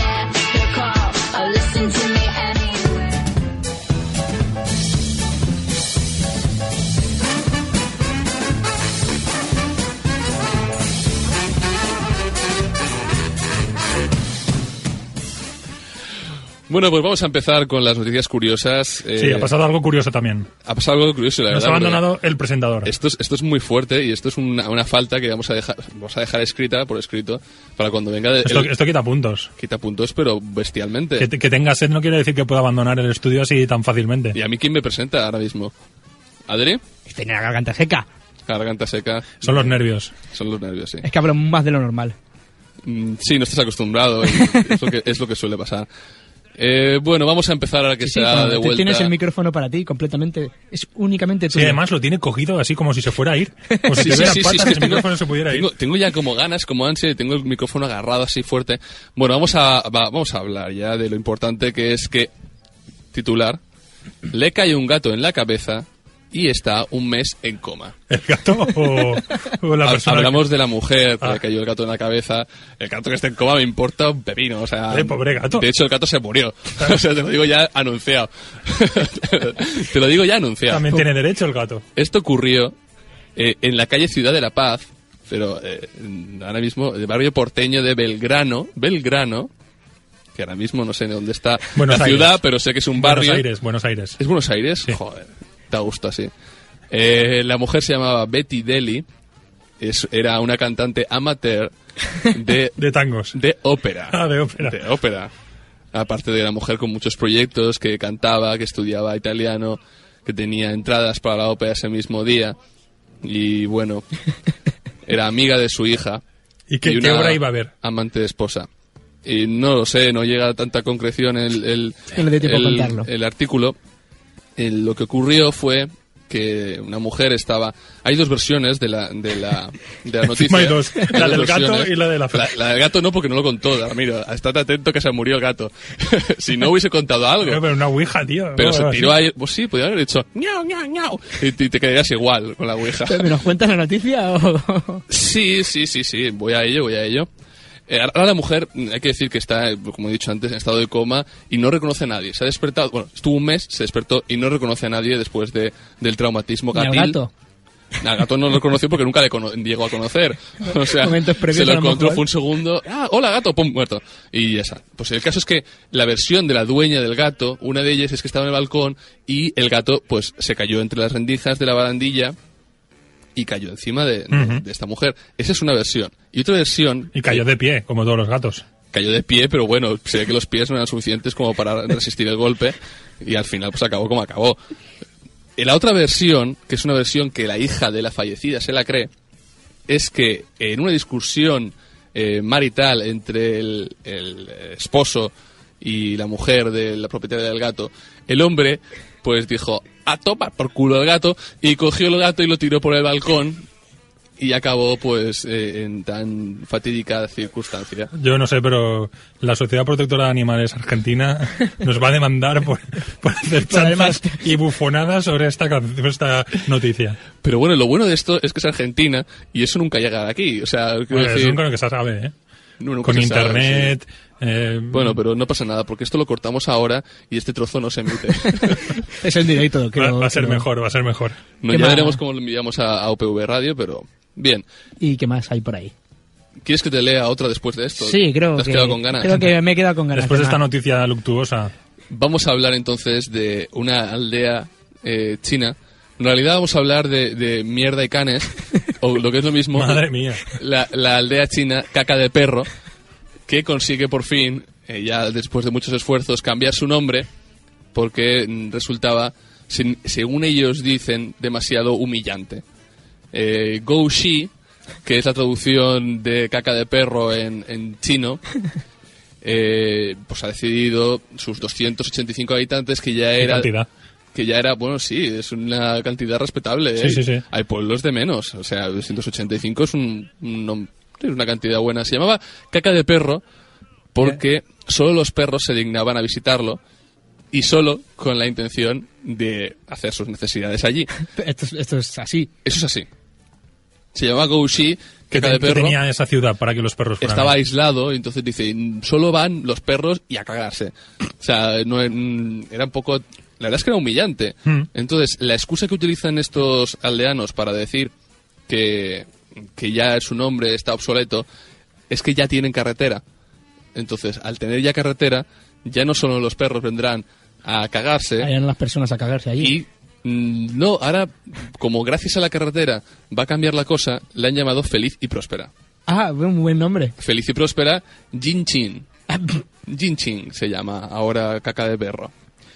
Bueno, pues vamos a empezar con las noticias curiosas. Sí, Eh, ha pasado algo curioso también. Ha pasado algo curioso, la Nos verdad. ha porque abandonado el presentador. Esto es, esto es muy fuerte y esto es una, una falta que vamos a dejar vamos a dejar escrita, por escrito, para cuando venga... de- Esto, el- esto quita puntos. Quita puntos, pero bestialmente. Que, te- que tenga sed no quiere decir que pueda abandonar el estudio así tan fácilmente. ¿Y a mí quién me presenta ahora mismo? ¿Adri? Tiene la garganta seca. Garganta seca. Son los nervios. Son los nervios, sí. Es que hablo más de lo normal. Mm, Sí, no estás acostumbrado. y es, lo que, es lo que suele pasar. Eh, bueno, vamos a empezar ahora que Sí, sí, sea cuando de te- vuelta. Tienes el micrófono para ti completamente. Es únicamente Sí, tuyo. además lo tiene cogido así como si se fuera a ir. Como si Sí, tuviera sí, sí, patas sí, es y que el tengo- micrófono se pudiera ir. tengo, tengo ya como ganas, como ansia, y tengo el micrófono agarrado así fuerte. Bueno, vamos a, va- vamos a hablar ya de lo importante que es que, titular, le cae un gato en la cabeza y está un mes en coma. ¿El gato o, o la Ha- persona? Hablamos de la mujer que Ah. le cayó el gato en la cabeza. El gato que está en coma me importa un pepino. O sea, Eh, pobre gato. De hecho, el gato se murió. O sea, te lo digo ya anunciado. Te lo digo ya anunciado. También tiene derecho el gato. Esto ocurrió eh, en la calle Ciudad de la Paz, pero eh, ahora mismo el barrio porteño de Belgrano, Belgrano, que ahora mismo no sé de dónde está Buenos la Aires. ciudad, pero sé que es un barrio. Buenos Aires, Buenos Aires. ¿Es Buenos Aires? Joder, da gusto así. Eh, la mujer se llamaba Betty Deli, es, era una cantante amateur de, de tangos. De ópera. Ah, de ópera. De ópera. Aparte de la mujer con muchos proyectos, que cantaba, que estudiaba italiano, que tenía entradas para la ópera ese mismo día. Y bueno, era amiga de su hija. ¿Y qué- qué obra iba a ver? Amante de esposa. Y no lo sé, no llega a tanta concreción el, el, No le dio tiempo a el- contarlo. el artículo. El- lo que ocurrió fue que una mujer estaba... Hay dos versiones de la, de la, de la noticia. Encima hay dos. Hay La dos del gato versiones. y la de la- la... La del gato no, porque no lo contó, Ramiro. Estate atento que se murió el gato. Si no hubiese contado algo. Pero, pero una ouija, tío. Pero No, se así. tiró ahí... Pues sí, podría haber dicho... ñau, ñau, ñau, y, y te quedarías igual con la ouija. ¿Me nos cuentas la noticia o...? Sí, sí, sí, sí, voy a ello, voy a ello. Eh, ahora la mujer, mm, hay que decir que está, eh, como he dicho antes, en estado de coma y no reconoce a nadie. Se ha despertado, bueno, estuvo un mes, se despertó y no reconoce a nadie después de, del traumatismo Ni al gatil. gato. Al gato no lo reconoció porque nunca le cono- llegó a conocer. O sea, Momentos previos se lo a lo encontró, mejor. fue un segundo, ah, hola gato, pum, muerto. Y ya está. Pues el caso es que la versión de la dueña del gato, una de ellas es que estaba en el balcón y el gato, pues, se cayó entre las rendijas de la barandilla y cayó encima de, de- Ujú. de esta mujer. Esa es una versión. Y otra versión... Y cayó de pie, como todos los gatos. Cayó de pie, pero bueno, se ve que los pies no eran suficientes como para resistir el golpe y al final pues acabó como acabó. Y la otra versión, que es una versión que la hija de la fallecida se la cree, es que en una discusión eh, marital entre el, el esposo y la mujer de la propietaria del gato, el hombre pues dijo, a tomar por culo al gato, y cogió el gato y lo tiró por el balcón y acabó pues eh, en tan fatídica circunstancia. Yo no sé, pero la Sociedad Protectora de Animales Argentina nos va a demandar por, por hacer chanzas y bufonadas sobre esta, can- esta noticia. Pero bueno, lo bueno de esto es que es Argentina y eso nunca llega aquí. O sea, quiero Bueno, decir, es un que se sabe, ¿eh? no, nunca Con se sabe, internet... sí. eh, Bueno, pero no pasa nada porque esto lo cortamos ahora y este trozo no se emite. Es en directo. va, creo, va a ser creo. mejor, va a ser mejor. No, ¿Qué ya más? veremos cómo lo enviamos a, a O P V Radio, pero bien. ¿Y qué más hay por ahí? ¿Quieres que te lea otra después de esto? Sí, creo ¿Te has que, quedado con ganas? creo que me he quedado con ganas. Después de esta más. noticia luctuosa. Vamos a hablar entonces de una aldea eh, china. En realidad vamos a hablar de, de mierda y canes, o lo que es lo mismo, Madre mía. la, la aldea china caca de perro, que consigue por fin eh, ya después de muchos esfuerzos, cambiar su nombre porque mm, resultaba, sin- según ellos dicen, demasiado humillante. Eh, Gou Shi, que es la traducción de caca de perro en, en chino, eh, pues ha decidido sus doscientos ochenta y cinco habitantes, que ya ¿Qué era... cantidad? Que ya era, bueno, sí, es una cantidad respetable. Sí, ¿eh? sí, sí. Hay pueblos de menos, o sea, doscientos ochenta y cinco es, un, un nom- es una cantidad buena. Se llamaba caca de perro porque solo los perros se dignaban a visitarlo y solo con la intención de hacer sus necesidades allí. Esto, es- esto es así. Eso es así. Se llamaba Gouxi, ¿Qué, caca te- de qué perro. tenía esa ciudad para que los perros fueran? Estaba ahí? aislado y entonces dice, solo van los perros y a cagarse. O sea, no, mm, era un poco... La verdad es que era humillante. Mm. Entonces, la excusa que utilizan estos aldeanos para decir que, que ya su nombre está obsoleto es que ya tienen carretera. Entonces, al tener ya carretera, ya no solo los perros vendrán a cagarse. Vayan las personas a cagarse allí. Y mm, no, ahora, como gracias a la carretera va a cambiar la cosa, la han llamado Feliz y Próspera. Ah, un buen nombre. Feliz y Próspera, Jinchin. Jinchin se llama ahora caca de perro.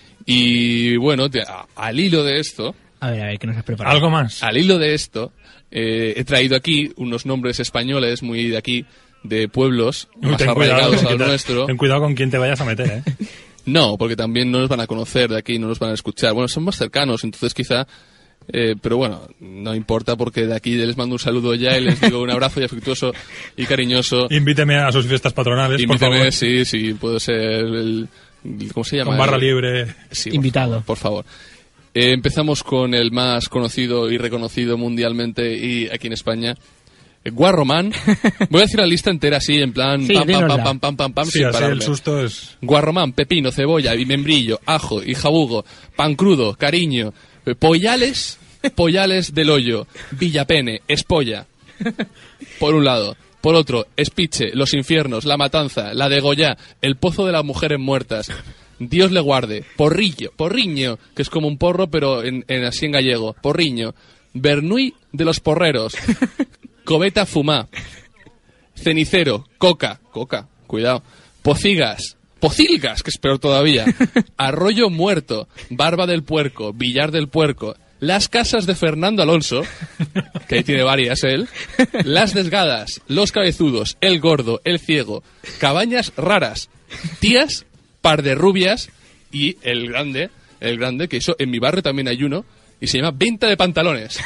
Y bueno, te- a- al hilo de esto... A ver, a ver, ¿qué nos has preparado? ¿Algo más? Al hilo de esto, eh, he traído aquí unos nombres españoles muy de aquí, de pueblos Uy, más ten cuidado, arraigados con al quién te- nuestro. ten cuidado con quién te vayas a meter, ¿eh? No, porque también no nos van a conocer de aquí, no nos van a escuchar. Bueno, son más cercanos, entonces quizá... eh, pero bueno, no importa porque de aquí les mando un saludo ya y les digo un abrazo y afectuoso y cariñoso. Invíteme a sus fiestas patronales, por Invítame, favor. sí, sí, puedo ser el... ¿Cómo se llama? Con barra El- libre. Sí, por Invitado. favor, Por favor. Eh, empezamos con el más conocido y reconocido mundialmente y aquí en España, eh, Guarromán. Voy a decir la lista entera así, en plan Sí, pam, pam, dínosla. pam, pam, pam, pam, pam, Sí, sin así pararme. el susto es... Guarromán, pepino, cebolla y membrillo, ajo y jabugo, pan crudo, cariño, eh, pollales, pollales del hoyo, villapene, espolla. Por un lado. Por otro, Espiche, Los Infiernos, La Matanza, La de Goya, El Pozo de las Mujeres Muertas, Dios le guarde, Porrillo, Porriño, que es como un porro pero en, en así en gallego, Porriño, Bernuy de los Porreros, Coveta Fumá, Cenicero, Coca, Coca, cuidado, Pocigas, Pocilgas, que es peor todavía, Arroyo Muerto, Barba del Puerco, Villar del Puerco, Las Casas de Fernando Alonso, que ahí tiene varias él, Las Desgadas, Los Cabezudos, El Gordo, El Ciego, Cabañas Raras, Tías, Par de Rubias y el grande, el grande, que eso en mi barrio también hay uno, y se llama Venta de Pantalones.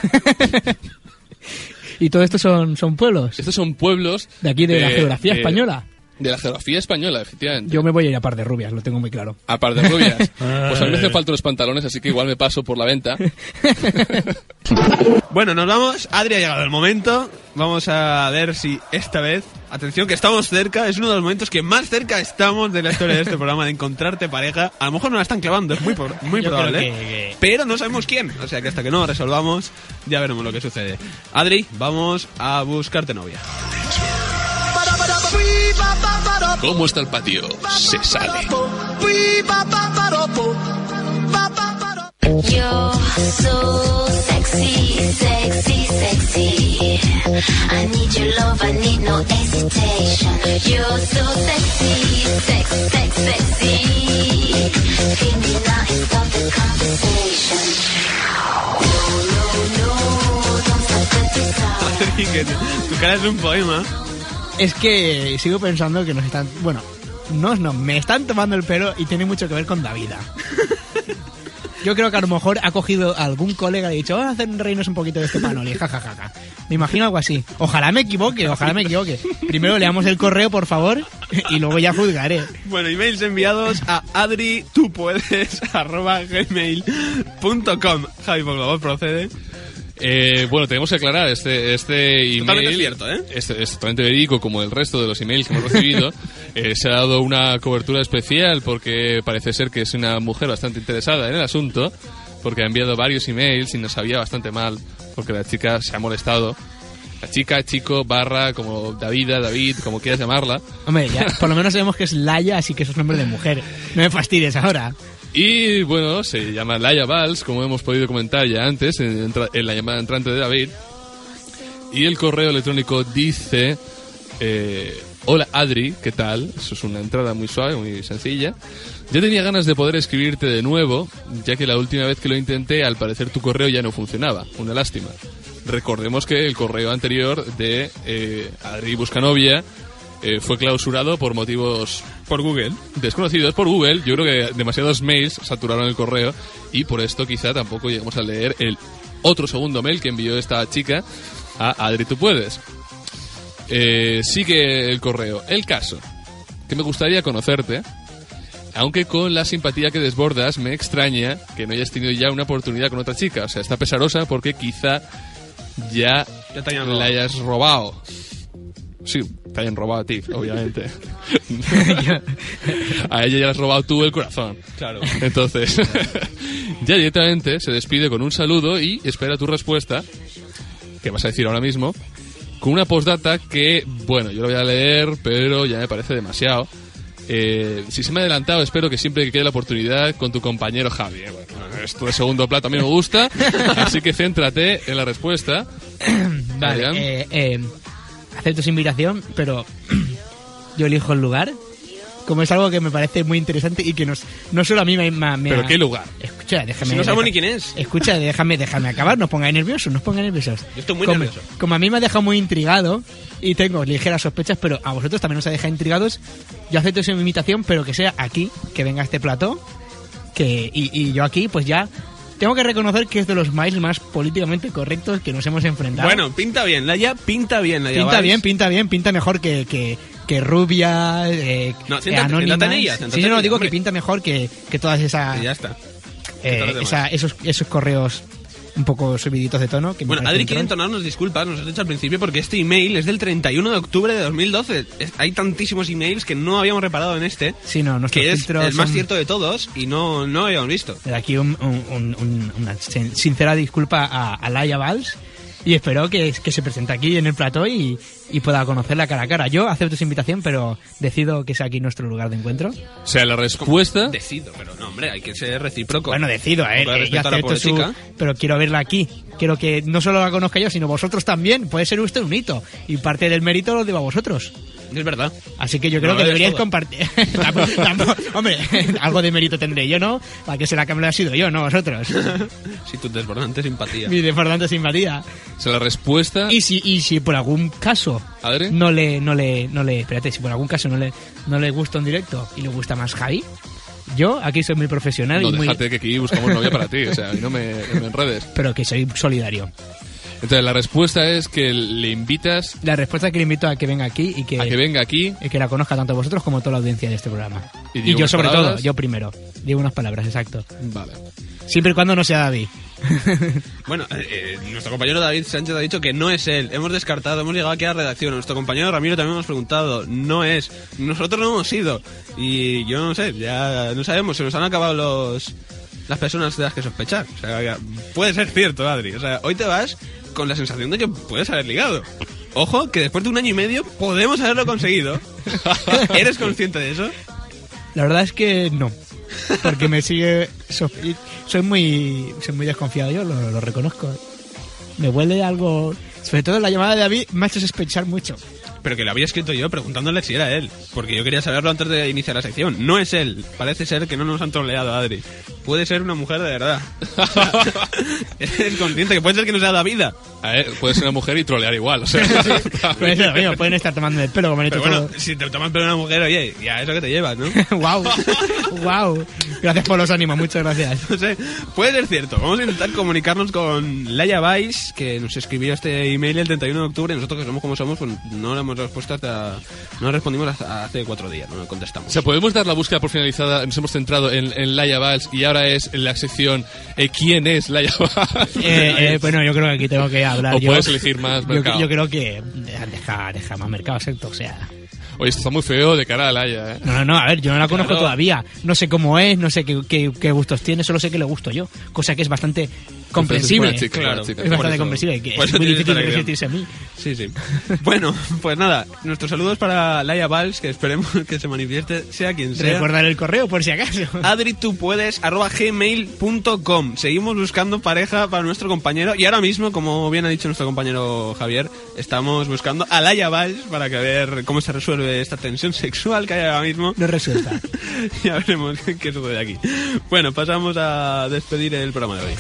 ¿Y todo esto son, son pueblos? Estos son pueblos... De aquí, de la geografía eh, española. De la geografía española, efectivamente. Yo me voy a ir a par de rubias, lo tengo muy claro. A par de rubias. Pues a mí me hacen falta los pantalones, así que igual me paso por la venta. Bueno, nos vamos. Adri, ha llegado el momento. Vamos a ver si esta vez, atención que estamos cerca, es uno de los momentos que más cerca estamos de la historia de este programa, de encontrarte pareja. A lo mejor nos la están clavando, es muy, por- muy Yo probable. creo que- que- Pero no sabemos quién. O sea que hasta que no lo resolvamos, ya veremos lo que sucede. Adri, vamos a buscarte novia. ¿Cómo está el patio? Se sale. You're so sexy, sexy, sexy. I need your love, I need no hesitation. You're so sexy, sex, sex, sexy. Feel me now and stop the conversation. No, no, no, don't stop the desire. Adri, que tu cara es un poema. Es que sigo pensando que nos están... Bueno, no, no, me están tomando el pelo y tiene mucho que ver con David. Yo creo que a lo mejor ha cogido a algún colega y ha dicho, vamos a hacer reinos un poquito de este panoli, jajajaja. Me imagino algo así. Ojalá me equivoque, ojalá me equivoque. Primero leamos el correo, por favor, y luego ya juzgaré. Bueno, emails enviados a adri tú puedes arroba gmail punto com. Javi, por favor, procede. Eh, bueno, tenemos que aclarar este, este email. Totalmente cierto, ¿eh? Este, es totalmente verídico, como el resto de los emails que hemos recibido. eh, se ha dado una cobertura especial porque parece ser que es una mujer bastante interesada en el asunto, porque ha enviado varios emails y nos sabía bastante mal, porque la chica se ha molestado. La chica, chico, barra, como David, David, como quieras llamarla. Hombre, ya por lo menos sabemos que es Laia, así que eso es nombre de mujer. No me fastidies ahora. Y bueno, se llama Laia Valls, como hemos podido comentar ya antes, en, en la llamada entrante de David. Y el correo electrónico dice: eh, hola Adri, ¿qué tal? Eso es una entrada muy suave, muy sencilla. Ya tenía ganas de poder escribirte de nuevo, ya que la última vez que lo intenté, al parecer tu correo ya no funcionaba. Una lástima. Recordemos que el correo anterior de eh, Adri Buscanovia eh, fue clausurado por motivos... Por Google. Desconocidos por Google. Yo creo que demasiados mails saturaron el correo y por esto quizá tampoco llegamos a leer el otro segundo mail que envió esta chica a Adri Tú Puedes. Eh, sigue el correo. El caso, que me gustaría conocerte, aunque con la simpatía que desbordas me extraña que no hayas tenido ya una oportunidad con otra chica. O sea, está pesarosa porque quizá ya, ya te la hayas robado. Sí, te hayan robado a ti, obviamente. A ella ya le has robado tú el corazón. Claro. Entonces, ya directamente se despide con un saludo y espera tu respuesta, que vas a decir ahora mismo, con una postdata que, bueno, yo lo voy a leer, pero ya me parece demasiado. Eh, si se me ha adelantado, espero que siempre que quede la oportunidad con tu compañero Javi. Eh, bueno, esto de segundo plato a mí me gusta, así que céntrate en la respuesta. Vale, eh, eh, acepto su invitación, pero yo elijo el lugar. Como es algo que me parece muy interesante y que nos, no solo a mí me, me, me ¿Pero ha... qué lugar? Escucha, déjame... Si no sabemos deja... ni quién es. Escucha, déjame, déjame acabar, no os pongáis nerviosos, no os pongáis nerviosos. Yo estoy muy como, nervioso. Como a mí me ha dejado muy intrigado y tengo ligeras sospechas, pero a vosotros también os ha dejado intrigados, yo acepto esa invitación, pero que sea aquí, que venga a este plató, que y, y yo aquí, pues ya... Tengo que reconocer que es de los mails más políticamente correctos que nos hemos enfrentado. Bueno, pinta bien, Laia pinta bien. Laia pinta Valls. bien, pinta bien, pinta mejor que, que, que Rubia, eh, no, siéntate, Anónimas. siéntate en ella, siéntate Sí, en no, ella, digo hombre. que pinta mejor que, que todas esas... Y ya está. Eh, esa, esos, esos correos un poco subiditos de tono. Que me Bueno, parecen Adri quiere troll. entonarnos disculpas, nos has dicho al principio, porque este email es del treinta y uno de octubre de dos mil doce. Es- hay tantísimos emails que no habíamos reparado en este, Sí, no, nuestros que es filtros el más son- cierto de todos y no, no habíamos visto. De aquí un, un- un- un- una sin- sincera disculpa a, a Laia Valls y espero que, que se presente aquí en el plató y, y pueda conocerla cara a cara. Yo acepto su invitación, pero decido que sea aquí nuestro lugar de encuentro. O sea, la respuesta... Decido, pero no, hombre, hay que ser recíproco. Bueno, decido, Un eh, poco de eh, yo respeto a la acepto pobre su... chica. Pero quiero verla aquí. Quiero que no solo la conozca yo, sino vosotros también. Puede ser usted un hito. Y parte del mérito lo debo a vosotros. Es verdad. Así que yo No creo lo que eres deberíais todo. compartir. Tampoco- tampoco- hombre, algo de mérito tendré yo, ¿no? Para que se la cámara ha sido yo, no vosotros. Sí, tu desbordante simpatía. Mi desbordante simpatía. O sea, la respuesta... Y si, y si por algún caso ¿Adri? no le, no le, no le, espérate, si por algún caso no le, no le gusta un directo y le gusta más Javi, yo aquí soy muy profesional No, y muy, déjate que aquí buscamos novia para ti, o sea, a mí no me, no me enredes. pero que soy solidario. Entonces, la respuesta es que le invitas La respuesta es que le invito a que venga aquí y que, a que venga aquí. y que la conozca tanto vosotros como toda la audiencia de este programa. Y Y, diga yo unas sobre palabras. todo, yo primero. Digo unas palabras, exacto. Vale. Siempre y cuando no sea David. Bueno, eh, eh, nuestro compañero David Sánchez ha dicho que no es él. Hemos descartado, hemos llegado aquí a la redacción. Nuestro compañero Ramiro también hemos preguntado. No es. Nosotros no hemos ido. Y yo no sé, ya no sabemos. Se nos han acabado los las personas de las que sospechar. O sea, ya- puede ser cierto, Adri. O sea, hoy te vas con la sensación de que puedes haber ligado. Ojo, que después de un año y medio podemos haberlo conseguido. ¿Eres consciente de eso? La verdad es que no. Porque me sigue... so- Soy muy soy muy desconfiado, yo lo, lo reconozco. Me huele algo... Sobre todo la llamada de David me ha hecho sospechar mucho. Pero que lo había escrito yo preguntándole si era él. Porque yo quería saberlo antes de iniciar la sección. No es él. Parece ser que no nos han troleado, Adri. Puede ser una mujer de verdad. ¿Eres consciente que puede ser que nos haya dado vida? A ver, puede ser una mujer y trolear igual, o sea... Puede ser lo mismo, pueden estar tomando el pelo como han hecho Pero bueno, todos. si te tomas pelo una mujer, oye, ya eso que te llevas, ¿no? Wow, wow. Gracias por los ánimos, muchas gracias. No sé, puede ser cierto. Vamos a intentar comunicarnos con Laia Valls, que nos escribió este email el treinta y uno de octubre. Nosotros, que somos como somos, pues no le hemos respuesto hasta... No respondimos hasta hace cuatro días, no le contestamos. O sea, podemos dar la búsqueda por finalizada. Nos hemos centrado en, en Laia Valls y ahora es en la sección eh, ¿quién es Laia Valls? Eh, eh, bueno, yo creo que aquí tengo que hablar. O yo, puedes elegir más yo, mercado. yo creo que deja, deja más mercado, exacto. O sea, Oye, esto está muy feo de cara a Laia, ¿eh? no, no, no, a ver, yo no la conozco Claro. todavía. No sé cómo es, no sé qué, qué, qué gustos tiene, solo sé que le gusto yo. Cosa que es bastante comprensible. Chica, Claro, es bastante por eso- comprensible, que por es eso muy tiene difícil esta de alegría. resistirse a mí. Sí, sí. Bueno, pues nada, nuestros saludos para Laia Valls, que esperemos que se manifieste, sea quien sea. Recordar el correo por si acaso. adritupuedes arroba gmail punto com. Seguimos buscando pareja para nuestro compañero y ahora mismo, como bien ha dicho nuestro compañero Javier, estamos buscando a Laia Valls para que ver cómo se resuelve esta tensión sexual que hay ahora mismo. No resuelta. Ya veremos qué sucede aquí. Bueno, pasamos a despedir el programa de hoy.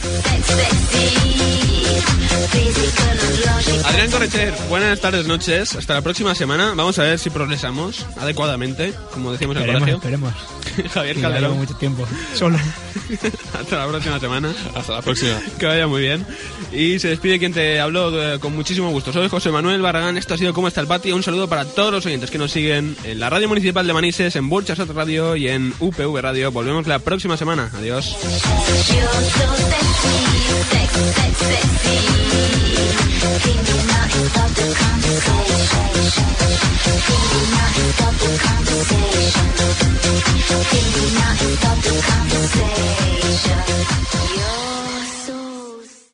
Adrián Correcher, buenas tardes, noches. Hasta la próxima semana. Vamos a ver si progresamos adecuadamente, como decíamos en el Esperemos, colegio. esperemos. Javier Que ya Calderón. llevo mucho tiempo solo. Hasta la próxima semana. Hasta la próxima. Que vaya muy bien. Y se despide quien te habló eh, con muchísimo gusto. Soy José Manuel Barragán. Esto ha sido Cómo está el patio. Un saludo para todos los oyentes que nos siguen en la Radio Municipal de Manises, en Burchasot Radio y en U P V Radio. Volvemos la próxima semana. Adiós. Stop the conversation.